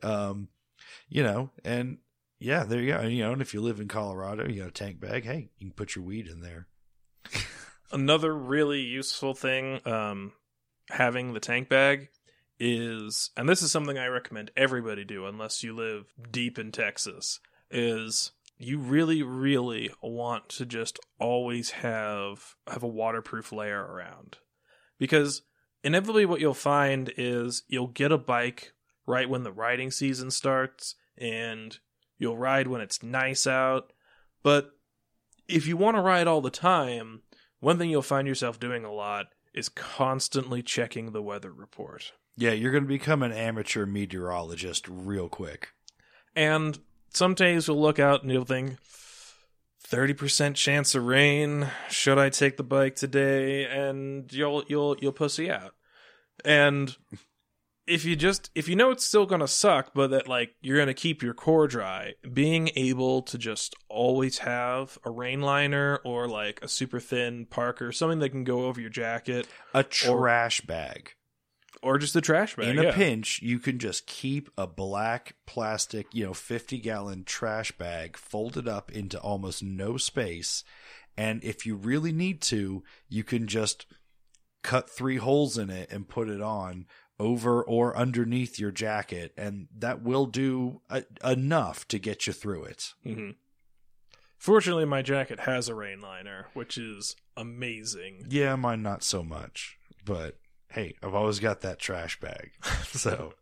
And yeah, there you go. And if you live in Colorado, you got a tank bag, hey, you can put your weed in there. Another really useful thing, having the tank bag is, and this is something I recommend everybody do unless you live deep in Texas, is you really, really want to just always have a waterproof layer around. Because inevitably what you'll find is you'll get a bike right when the riding season starts, and you'll ride when it's nice out. But if you want to ride all the time, one thing you'll find yourself doing a lot is constantly checking the weather report. Yeah, you're going to become an amateur meteorologist real quick. And some days you'll look out and you'll think, 30% chance of rain. Should I take the bike today? And you'll pussy out. And if you know it's still gonna suck, but that like you're gonna keep your core dry, being able to just always have a rain liner or like a super thin parker, something that can go over your jacket, a trash bag. Or just a trash bag. In a pinch, you can just keep a black plastic, 50-gallon trash bag folded up into almost no space. And if you really need to, you can just cut 3 holes in it and put it on over or underneath your jacket. And that will do enough to get you through it. Mm-hmm. Fortunately, my jacket has a rain liner, which is amazing. Yeah, mine not so much. But hey, I've always got that trash bag. So,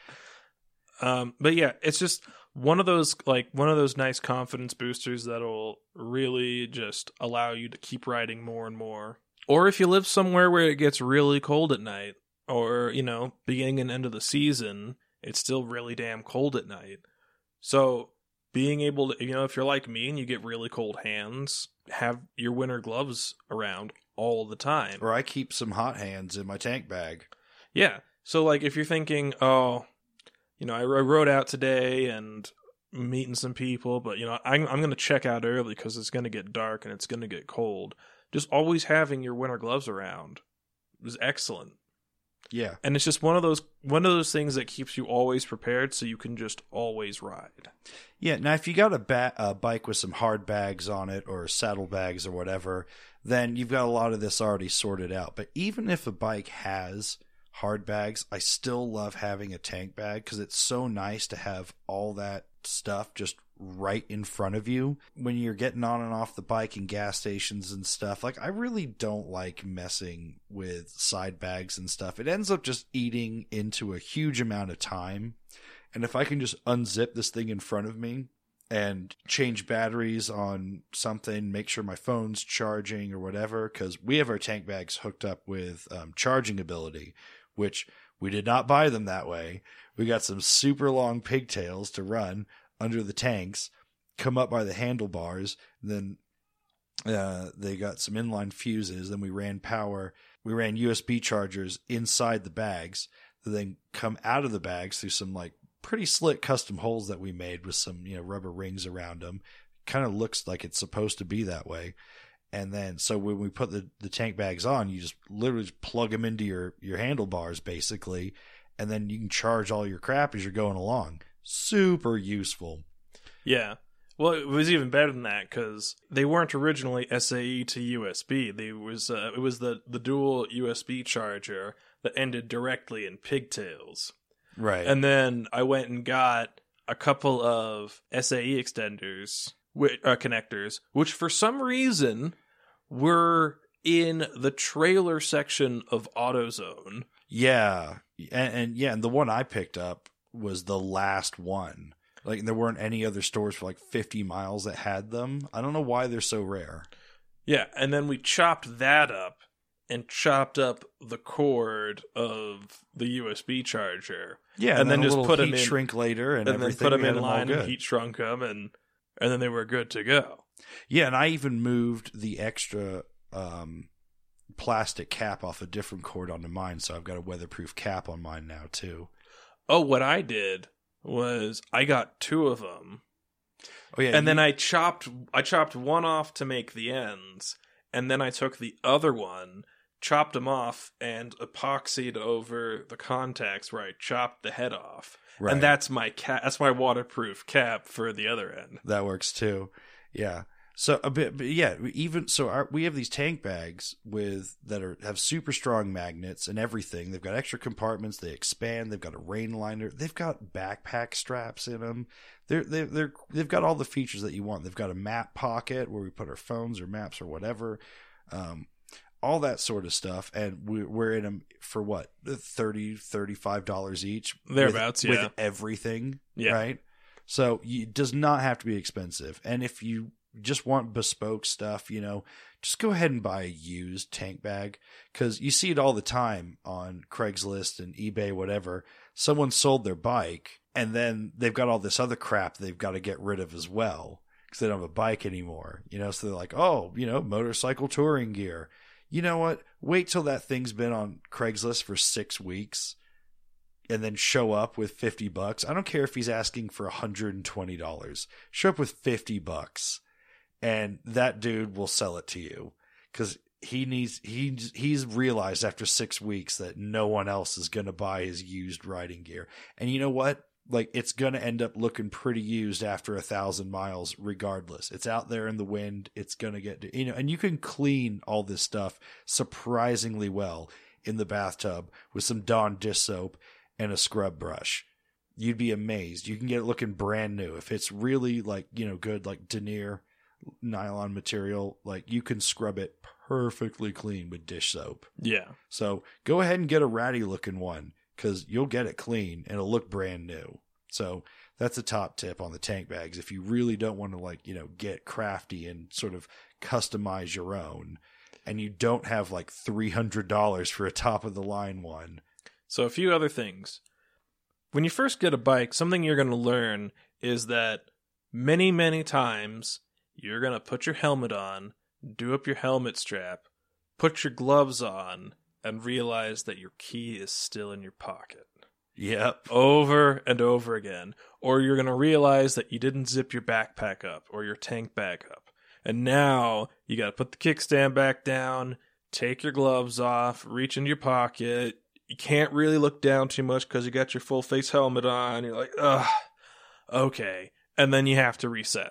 but yeah, it's just one of those nice confidence boosters that'll really just allow you to keep riding more and more. Or if you live somewhere where it gets really cold at night, or beginning and end of the season, it's still really damn cold at night. So being able to, if you're like me and you get really cold hands, have your winter gloves around all the time. Or I keep some hot hands in my tank bag. Yeah. So like if you're thinking, I rode out today and meeting some people, but I'm going to check out early because it's going to get dark and it's going to get cold. Just always having your winter gloves around is excellent. Yeah. And it's just one of those things that keeps you always prepared so you can just always ride. Yeah. Now, if you got a bike with some hard bags on it or saddlebags or whatever, then you've got a lot of this already sorted out. But even if a bike has hard bags, I still love having a tank bag because it's so nice to have all that stuff just right in front of you when you're getting on and off the bike in gas stations and stuff. Like, I really don't like messing with side bags and stuff. It ends up just eating into a huge amount of time. And if I can just unzip this thing in front of me and change batteries on something, make sure my phone's charging or whatever, because we have our tank bags hooked up with charging ability, which we did not buy them that way. We got some super long pigtails to run under the tanks, come up by the handlebars. Then they got some inline fuses. Then we ran USB chargers inside the bags that then come out of the bags through some like pretty slick custom holes that we made with some rubber rings around them. Kind of looks like it's supposed to be that way. And then, so when we put the tank bags on, you just literally just plug them into your handlebars basically. And then you can charge all your crap as you're going along. Super useful. Yeah. Well, it was even better than that because they weren't originally SAE to USB. It was the dual USB charger that ended directly in pigtails. Right. And then I went and got a couple of SAE extenders, connectors, which for some reason were in the trailer section of AutoZone. Yeah. And the one I picked up was the last one. Like, there weren't any other stores for like 50 miles that had them. I don't know why they're so rare. Yeah, and then we chopped that up and chopped up the cord of the USB charger. Yeah, and then just put them in shrink later and everything. Then put them in line and heat shrunk them, and then they were good to go. Yeah, and I even moved the extra plastic cap off a different cord onto mine, so I've got a weatherproof cap on mine now too. Oh, what I did was I got 2 of them. Oh yeah, and then I chopped one off to make the ends, and then I took the other one, chopped them off, and epoxied over the contacts where I chopped the head off. Right. And that's my cap. That's my waterproof cap for the other end. That works too. Yeah. So a bit, but yeah. We have these tank bags have super strong magnets and everything. They've got extra compartments. They expand. They've got a rain liner. They've got backpack straps in them. They've got all the features that you want. They've got a map pocket where we put our phones or maps or whatever. All that sort of stuff, and we're in them for what, $30-$35 each, thereabouts, with everything, yeah. Right? So it does not have to be expensive, and if you just want bespoke stuff, just go ahead and buy a used tank bag, because you see it all the time on Craigslist and eBay, whatever. Someone sold their bike, and then they've got all this other crap they've got to get rid of as well. because they don't have a bike anymore. So they're like, oh, motorcycle touring gear. You know what? Wait till that thing's been on Craigslist for 6 weeks and then show up with $50. I don't care if he's asking for $120. Show up with $50 and that dude will sell it to you because he's realized after 6 weeks that no one else is going to buy his used riding gear. And you know what? Like, it's going to end up looking pretty used after 1,000 miles regardless. It's out there in the wind. It's going to get, and you can clean all this stuff surprisingly well in the bathtub with some Dawn dish soap and a scrub brush. You'd be amazed. You can get it looking brand new. If it's really good, like denier nylon material, like you can scrub it perfectly clean with dish soap. Yeah. So go ahead and get a ratty looking one, because you'll get it clean and it'll look brand new. So that's a top tip on the tank bags. If you really don't want to get crafty and sort of customize your own, and you don't have like $300 for a top of the line one. So a few other things. When you first get a bike, something you're going to learn is that many, many times you're going to put your helmet on, do up your helmet strap, put your gloves on, and realize that your key is still in your pocket. Yep. Over and over again. Or you're going to realize that you didn't zip your backpack up or your tank bag up. And now you got to put the kickstand back down, take your gloves off, reach into your pocket. You can't really look down too much because you got your full face helmet on. You're like, ugh, okay. And then you have to reset.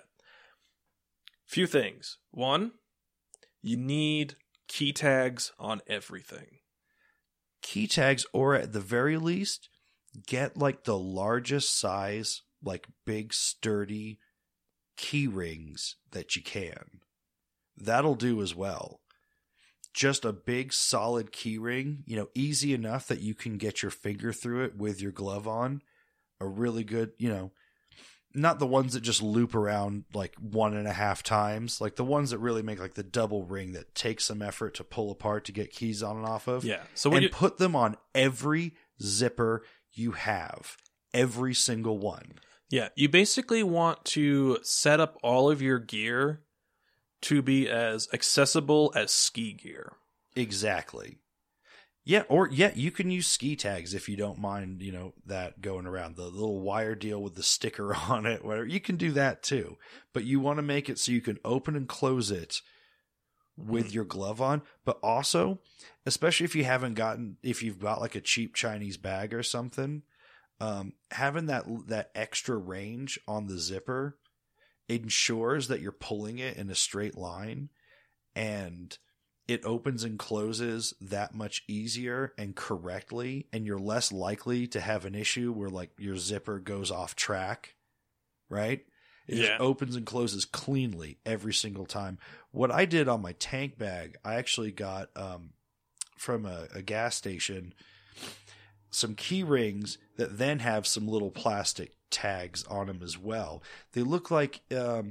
Few things. One, you need key tags on everything. Key tags, or at the very least, get like the largest size, like big sturdy key rings that you can. That'll do as well. Just a big solid key ring, easy enough that you can get your finger through it with your glove on. A really good, not the ones that just loop around like 1.5 times, like the ones that really make like the double ring that takes some effort to pull apart to get keys on and off of. Yeah. So when put them on every zipper you have, every single one. Yeah. You basically want to set up all of your gear to be as accessible as ski gear. Exactly. Yeah, you can use ski tags if you don't mind, that going around, the little wire deal with the sticker on it, whatever. You can do that too. But you want to make it so you can open and close it with your glove on. But also, especially if you've got like a cheap Chinese bag or something, having that extra range on the zipper ensures that you're pulling it in a straight line, and it opens and closes that much easier and correctly, and you're less likely to have an issue where like your zipper goes off track, right? It just opens and closes cleanly every single time. What I did on my tank bag, I actually got from a gas station some key rings that then have some little plastic tags on them as well. They look like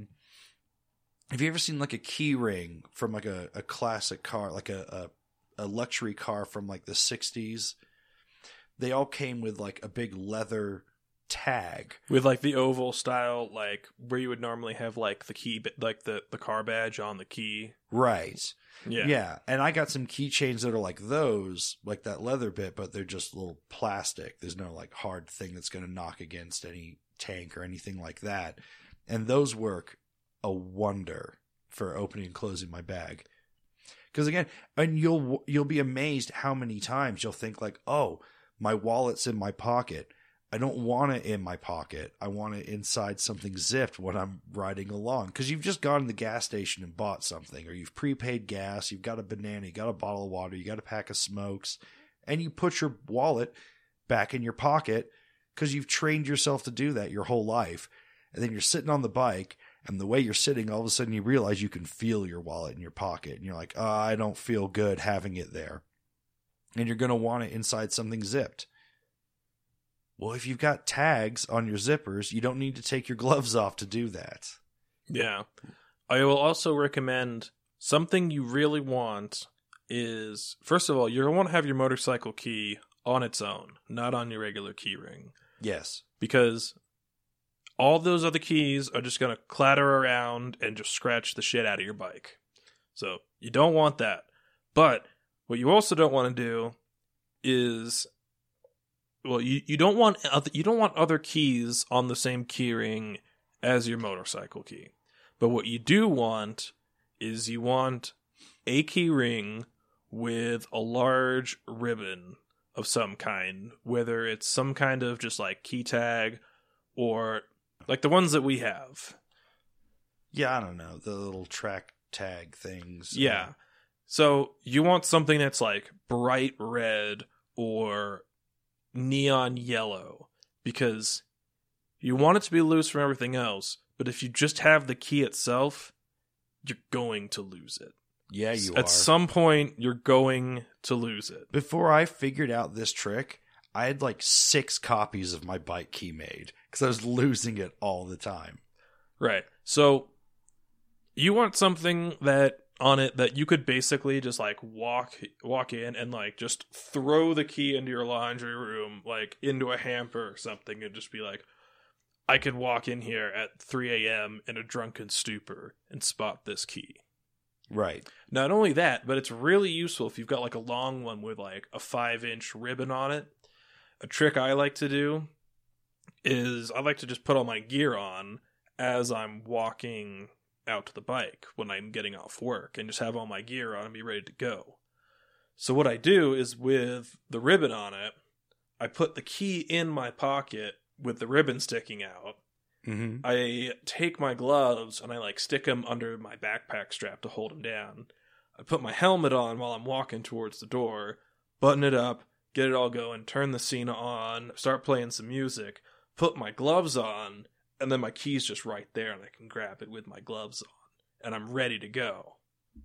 have you ever seen like a key ring from like a classic car, like a luxury car from like the 60s? They all came with like a big leather tag with like the oval style, like where you would normally have like the key, like the car badge on the key. Right. Yeah. And I got some keychains that are like those, like that leather bit, but they're just little plastic. There's no like hard thing that's going to knock against any tank or anything like that. And those work a wonder for opening and closing my bag. Because again, and you'll be amazed how many times you'll think like, oh, my wallet's in my pocket. I don't want it in my pocket. I want it inside something zipped when I'm riding along. Because you've just gone to the gas station and bought something, or you've prepaid gas, you've got a banana, you got a bottle of water, you got a pack of smokes, and you put your wallet back in your pocket because you've trained yourself to do that your whole life. And then you're sitting on the bike, and the way you're sitting, all of a sudden you realize you can feel your wallet in your pocket. And you're like, oh, I don't feel good having it there. And you're going to want it inside something zipped. Well, if you've got tags on your zippers, you don't need to take your gloves off to do that. Yeah. I will also recommend something you really want is, first of all, you're going to want to have your motorcycle key on its own, not on your regular key ring. Yes. Because all those other keys are just going to clatter around and just scratch the shit out of your bike. So you don't want that. But what you also don't want to do is, well, you don't want other keys on the same key ring as your motorcycle key. But what you do want is you want a key ring with a large ribbon of some kind, whether it's some kind of just like key tag or like the ones that we have. Yeah, I don't know. The little track tag things. Yeah. So you want something that's like bright red or neon yellow, because you want it to be loose from everything else, but if you just have the key itself, you're going to lose it. Yeah, you are. At some point, you're going to lose it. Before I figured out this trick, I had like 6 copies of my bike key made because I was losing it all the time. Right. So you want something that on it that you could basically just like walk in and like just throw the key into your laundry room, like into a hamper or something, and just be like, I could walk in here at 3 a.m. in a drunken stupor and spot this key. Right. Not only that, but it's really useful if you've got like a long one with like a 5-inch ribbon on it. A trick I like to do is I like to just put all my gear on as I'm walking out to the bike when I'm getting off work, and just have all my gear on and be ready to go. So what I do is with the ribbon on it, I put the key in my pocket with the ribbon sticking out. Mm-hmm. I take my gloves and I like stick them under my backpack strap to hold them down. I put my helmet on while I'm walking towards the door, button it up, get it all going, turn the Sena on, start playing some music, put my gloves on, and then my key's just right there and I can grab it with my gloves on. And I'm ready to go.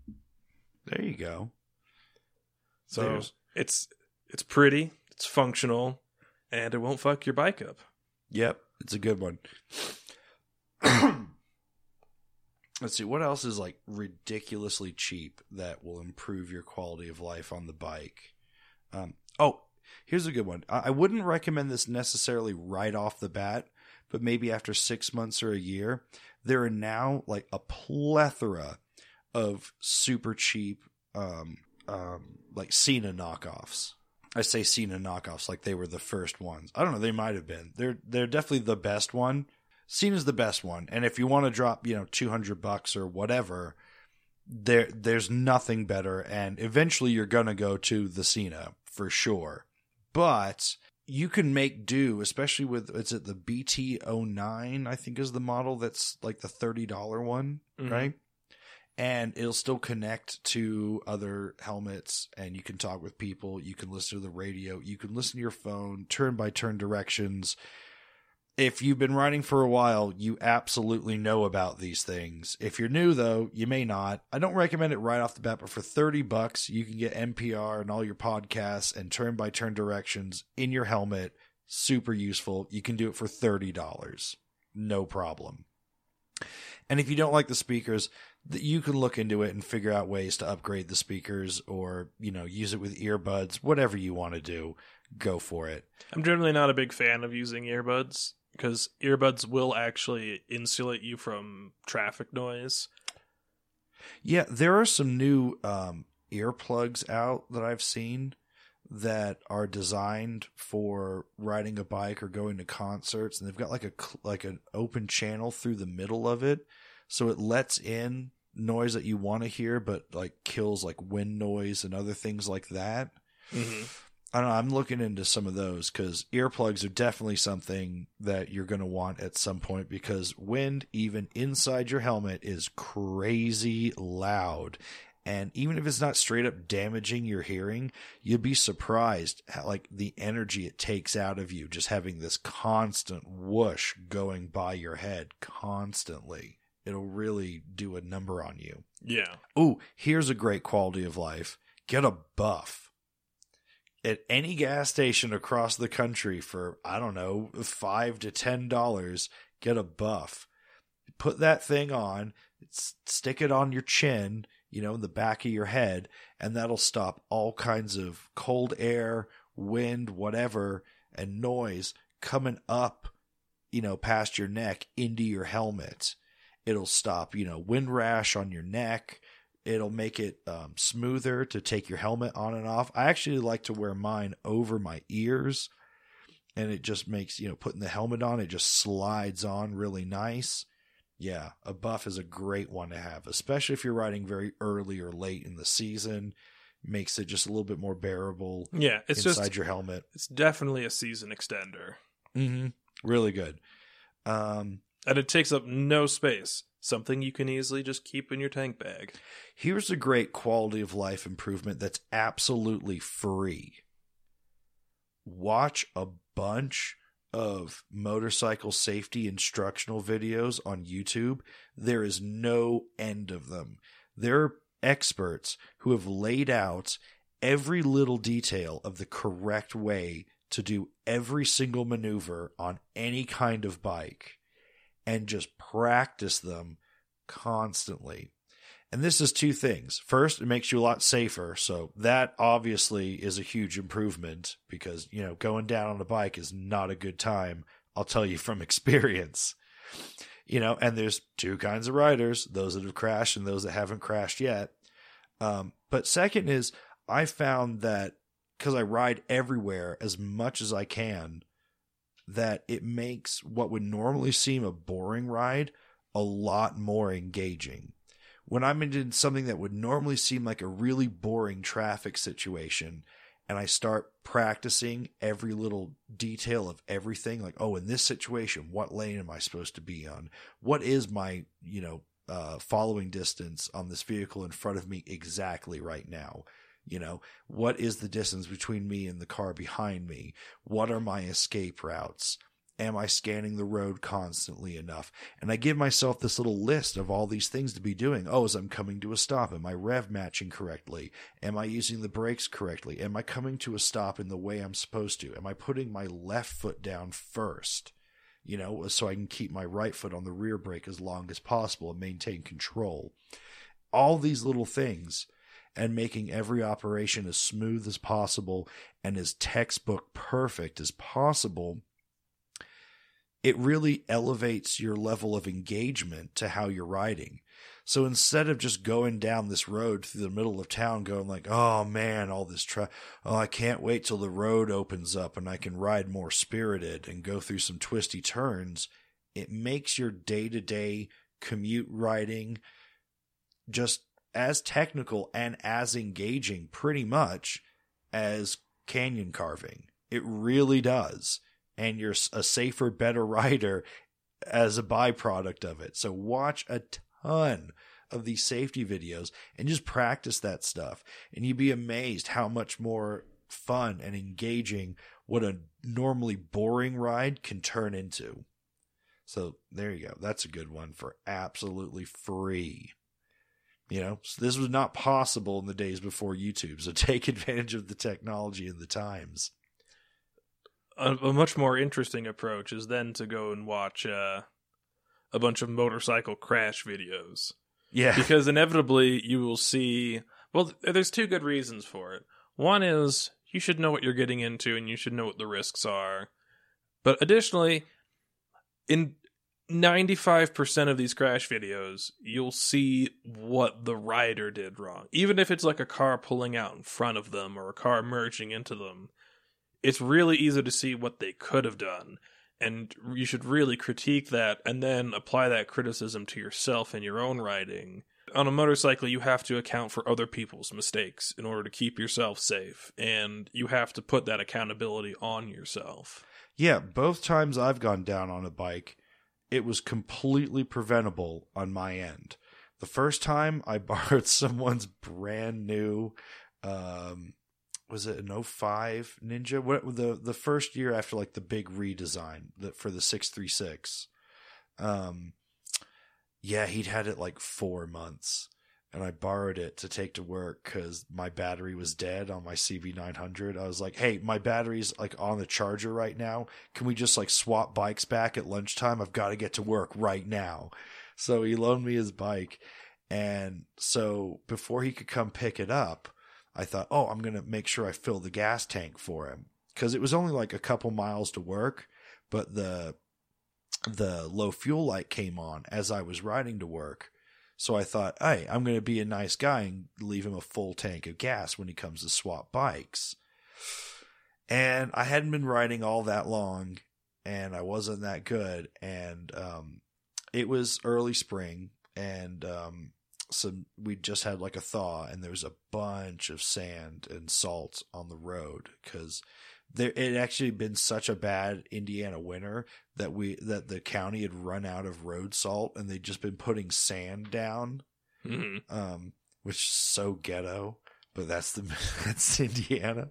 There you go. So it's pretty, it's functional, and it won't fuck your bike up. Yep, it's a good one. Let's see, what else is like ridiculously cheap that will improve your quality of life on the bike? Here's a good one. I wouldn't recommend this necessarily right off the bat, but maybe after 6 months or a year. There are now like a plethora of super cheap like Sena knockoffs. I say Sena knockoffs like they were the first ones. I don't know, they might have been. They're definitely the best one. Sena's the best one. And if you want to drop, $200 or whatever, there's nothing better, and eventually you're going to go to the Sena for sure. But you can make do, especially with, is it the BT09, I think is the model that's like the $30 one, Mm-hmm. right? And it'll still connect to other helmets, and you can talk with people, you can listen to the radio, you can listen to your phone, turn-by-turn directions. If you've been riding for a while, you absolutely know about these things. If you're new, though, you may not. I don't recommend it right off the bat, but for $30, you can get NPR and all your podcasts and turn-by-turn directions in your helmet. Super useful. You can do it for $30. No problem. And if you don't like the speakers, you can look into it and figure out ways to upgrade the speakers, or, use it with earbuds. Whatever you want to do, go for it. I'm generally not a big fan of using earbuds, because earbuds will actually insulate you from traffic noise. Yeah, there are some new earplugs out that I've seen that are designed for riding a bike or going to concerts, and they've got like an open channel through the middle of it, so it lets in noise that you want to hear, but like kills like wind noise and other things like that. Mm-hmm. I don't know. I'm looking into some of those, because earplugs are definitely something that you're going to want at some point, because wind, even inside your helmet, is crazy loud. And even if it's not straight up damaging your hearing, you'd be surprised how like the energy it takes out of you, just having this constant whoosh going by your head constantly. It'll really do a number on you. Yeah. Ooh, here's a great quality of life. Get a buff. At any gas station across the country for, I don't know, $5 to $10, get a buff. Put that thing on, stick it on your chin, in the back of your head, and that'll stop all kinds of cold air, wind, whatever, and noise coming up past your neck into your helmet. It'll stop, wind rash on your neck. It'll make it smoother to take your helmet on and off. I actually like to wear mine over my ears, and it just makes, putting the helmet on, it just slides on really nice. Yeah, a buff is a great one to have, especially if you're riding very early or late in the season. Makes it just a little bit more bearable. Yeah, it's inside your helmet. It's definitely a season extender. Mm-hmm. Really good. And it takes up no space. Something you can easily just keep in your tank bag. Here's a great quality of life improvement that's absolutely free. Watch a bunch of motorcycle safety instructional videos on YouTube. There is no end of them. There are experts who have laid out every little detail of the correct way to do every single maneuver on any kind of bike and just practice them constantly. And this is two things. First, it makes you a lot safer. So that obviously is a huge improvement because, going down on a bike is not a good time. I'll tell you from experience. And there's two kinds of riders, those that have crashed and those that haven't crashed yet. But second is I found that because I ride everywhere as much as I can, that it makes what would normally seem a boring ride a lot more engaging. When I'm in something that would normally seem like a really boring traffic situation, and I start practicing every little detail of everything, like, in this situation, what lane am I supposed to be on? What is my, following distance on this vehicle in front of me exactly right now? What is the distance between me and the car behind me? What are my escape routes? Am I scanning the road constantly enough? And I give myself this little list of all these things to be doing. As I'm coming to a stop, am I rev matching correctly? Am I using the brakes correctly? Am I coming to a stop in the way I'm supposed to? Am I putting my left foot down first? So I can keep my right foot on the rear brake as long as possible and maintain control. All these little things, and making every operation as smooth as possible and as textbook perfect as possible, it really elevates your level of engagement to how you're riding. So instead of just going down this road through the middle of town going like, oh man, all this I can't wait till the road opens up and I can ride more spirited and go through some twisty turns, it makes your day-to-day commute riding just as technical and as engaging pretty much as canyon carving. It really does. And you're a safer, better rider as a byproduct of it. So watch a ton of these safety videos and just practice that stuff. And you'd be amazed how much more fun and engaging what a normally boring ride can turn into. So there you go. That's a good one for absolutely free. So this was not possible in the days before YouTube. So take advantage of the technology and the times. A much more interesting approach is then to go and watch a bunch of motorcycle crash videos. Yeah. Because inevitably you will see... Well, there's two good reasons for it. One is you should know what you're getting into and you should know what the risks are. But additionally, in 95% of these crash videos, you'll see what the rider did wrong. Even if it's like a car pulling out in front of them or a car merging into them, it's really easy to see what they could have done. And you should really critique that and then apply that criticism to yourself in your own riding. On a motorcycle, you have to account for other people's mistakes in order to keep yourself safe. And you have to put that accountability on yourself. Yeah, both times I've gone down on a bike, it was completely preventable on my end. The first time I borrowed someone's brand new, was it an 05 Ninja? What the first year after like the big redesign for the 636. Yeah, he'd had it like 4 months, and I borrowed it to take to work because my battery was dead on my CB900. I was like, hey, my battery's like on the charger right now. Can we just like swap bikes back at lunchtime? I've got to get to work right now. So he loaned me his bike. And so before he could come pick it up, I thought, I'm going to make sure I fill the gas tank for him. Because it was only like a couple miles to work, but the the low fuel light came on as I was riding to work. So I thought, hey, I'm going to be a nice guy and leave him a full tank of gas when he comes to swap bikes. And I hadn't been riding all that long, and I wasn't that good. And it was early spring, and we just had like a thaw, and there was a bunch of sand and salt on the road because it had actually been such a bad Indiana winter that the county had run out of road salt, and they'd just been putting sand down, which is so ghetto, but that's Indiana.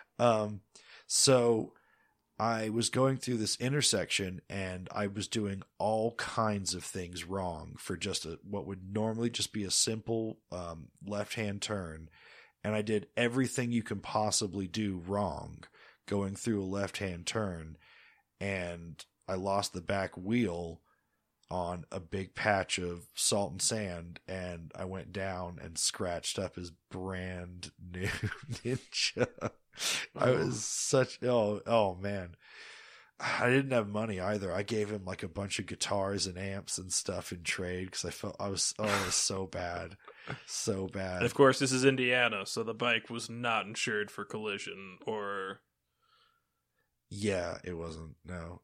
So I was going through this intersection, and I was doing all kinds of things wrong for just what would normally just be a simple left-hand turn, and I did everything you can possibly do wrong going through a left-hand turn, and I lost the back wheel on a big patch of salt and sand, and I went down and scratched up his brand new Ninja. I was oh man. I didn't have money either. I gave him like a bunch of guitars and amps and stuff in trade because I felt it was so bad. So bad. And of course, this is Indiana, so the bike was not insured for collision or... Yeah, it wasn't. No.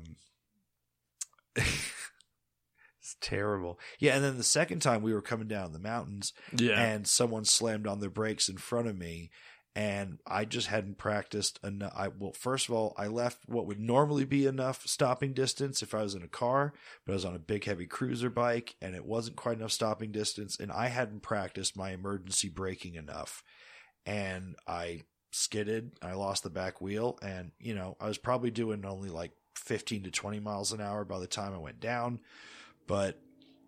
It's terrible. Yeah, and then the second time we were coming down the mountains, and someone slammed on their brakes in front of me, and I just hadn't practiced enough. First of all, I left what would normally be enough stopping distance if I was in a car, but I was on a big heavy cruiser bike, and it wasn't quite enough stopping distance, and I hadn't practiced my emergency braking enough, and I skidded. I lost the back wheel, and I was probably doing only like 15 to 20 miles an hour by the time I went down, but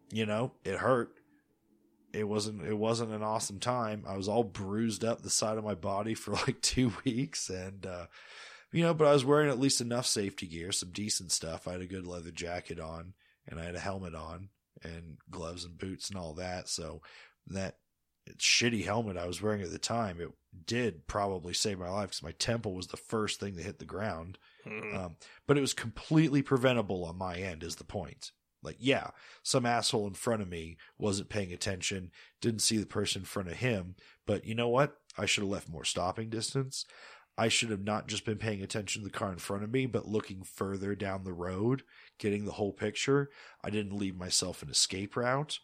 it hurt. It wasn't an awesome time. I was all bruised up the side of my body for like 2 weeks, and but I was wearing at least enough safety gear, some decent stuff. I had a good leather jacket on, and I had a helmet on, and gloves and boots and all that. So that shitty helmet I was wearing at the time, it did probably save my life because my temple was the first thing to hit the ground. But it was completely preventable on my end is the point. Like, yeah, some asshole in front of me wasn't paying attention, didn't see the person in front of him, but you know what? I should have left more stopping distance. I should have not just been paying attention to the car in front of me, but looking further down the road, getting the whole picture. I didn't leave myself an escape route.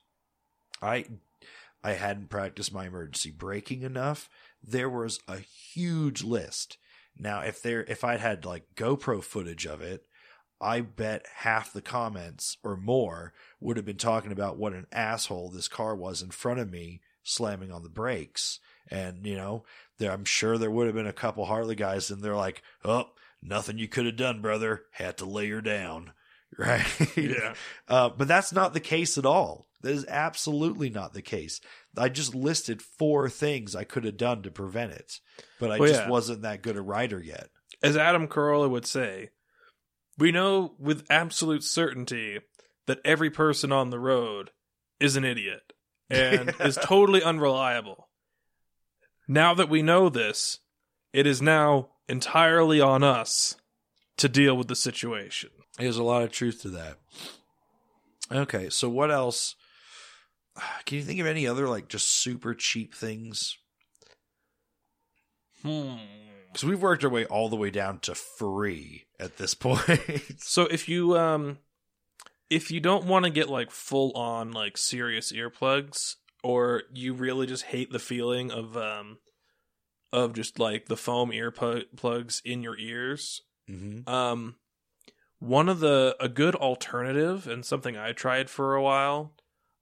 I hadn't practiced my emergency braking enough. There was a huge list. Now, if I'd had like GoPro footage of it, I bet half the comments or more would have been talking about what an asshole this car was in front of me slamming on the brakes. And, I'm sure there would have been a couple Harley guys and they're like, oh, nothing you could have done, brother. Had to lay her down. Right? Yeah. But that's not the case at all. That is absolutely not the case. I just listed 4 things I could have done to prevent it, but I wasn't that good a rider yet. As Adam Carolla would say, we know with absolute certainty that every person on the road is an idiot and is totally unreliable. Now that we know this, it is now entirely on us to deal with the situation. There's a lot of truth to that. Okay, so what else? Can you think of any other like just super cheap things? Because we've worked our way all the way down to free at this point. So if you don't want to get like full on like serious earplugs, or you really just hate the feeling of just like the foam earplugs in your ears, a good alternative and something I tried for a while,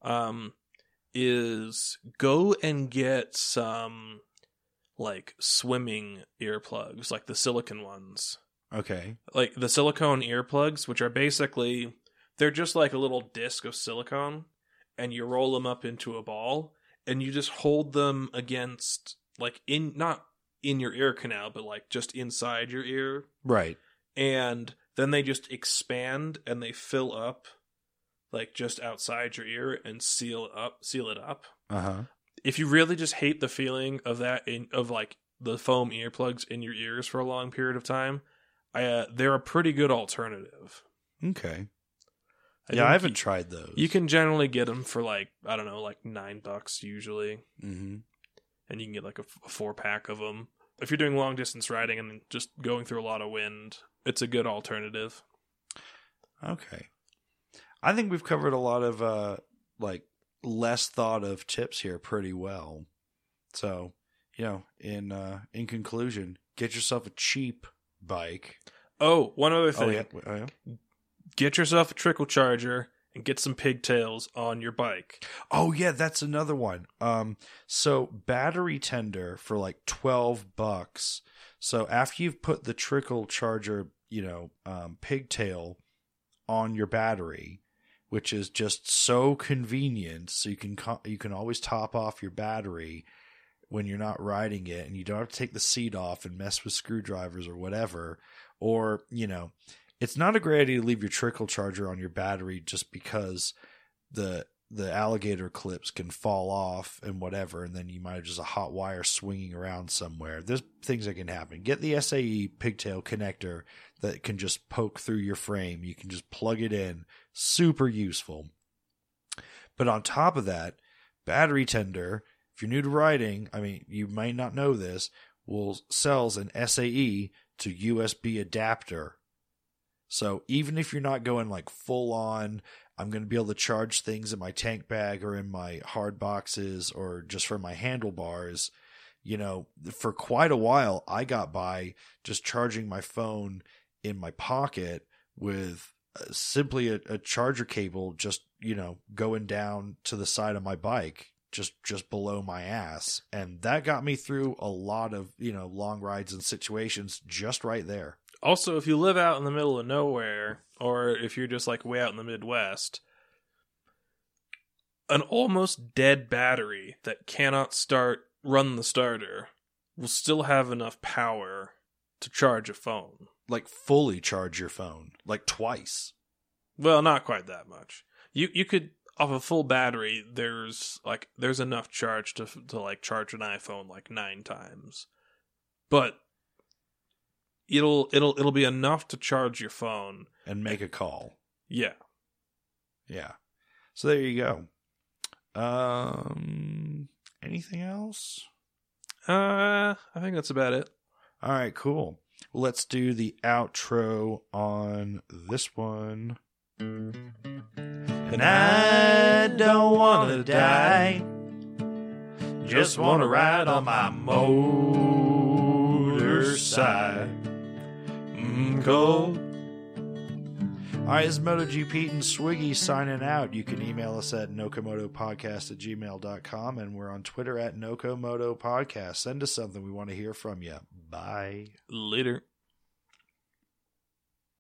is go and get some like swimming earplugs, like the silicone ones. Okay. Like the silicone earplugs, which are basically, they're just like a little disc of silicone, and you roll them up into a ball, and you just hold them against, like, not in your ear canal, but like just inside your ear. Right. And then they just expand and they fill up like just outside your ear and seal it up. Uh-huh. If you really just hate the feeling of that, of like the foam earplugs in your ears for a long period of time, they're a pretty good alternative. Okay. Yeah, I haven't tried those. You can generally get them for like, I don't know, like $9 usually. Mm-hmm. And you can get like a 4-pack of them. If you're doing long distance riding and just going through a lot of wind, it's a good alternative. Okay. I think we've covered a lot of like less thought of tips here pretty well. So, in conclusion, get yourself a cheap bike. Oh, one other thing. Oh, yeah. Get yourself a trickle charger and get some pigtails on your bike. Oh, yeah, that's another one. So battery tender for like $12. So after you've put the trickle charger, pigtail on your battery, which is just so convenient, so you can always top off your battery when you're not riding it, and you don't have to take the seat off and mess with screwdrivers or whatever. Or, it's not a great idea to leave your trickle charger on your battery just because the alligator clips can fall off and whatever, and then you might have just a hot wire swinging around somewhere. There's things that can happen. Get the SAE pigtail connector that can just poke through your frame. You can just plug it in. Super useful. But on top of that, Battery Tender, if you're new to riding, you might not know this, sells an SAE to USB adapter. So even if you're not going like full on, I'm going to be able to charge things in my tank bag or in my hard boxes or just for my handlebars, for quite a while, I got by just charging my phone in my pocket with simply a charger cable just, going down to the side of my bike, just below my ass. And that got me through a lot of, long rides and situations just right there. Also, if you live out in the middle of nowhere, or if you're just like way out in the Midwest, an almost dead battery that cannot run the starter will still have enough power to charge a phone. Like fully charge your phone, like twice. Well, not quite that much. You could, off a full battery, there's enough charge to like charge an iPhone like 9 times. But it'll be enough to charge your phone and make a call. Yeah. Yeah. So there you go. Anything else? I think that's about it. All right, cool. Well, let's do the outro on this one. And I don't want to die. Just want to ride on my motorcycle. Cool. All right, this is MotoGPete and Swiggy signing out. You can email us at nokomotopodcast@gmail.com, and we're on Twitter at NokoMotoPodcast. Send us something. We want to hear from you. Bye. Later.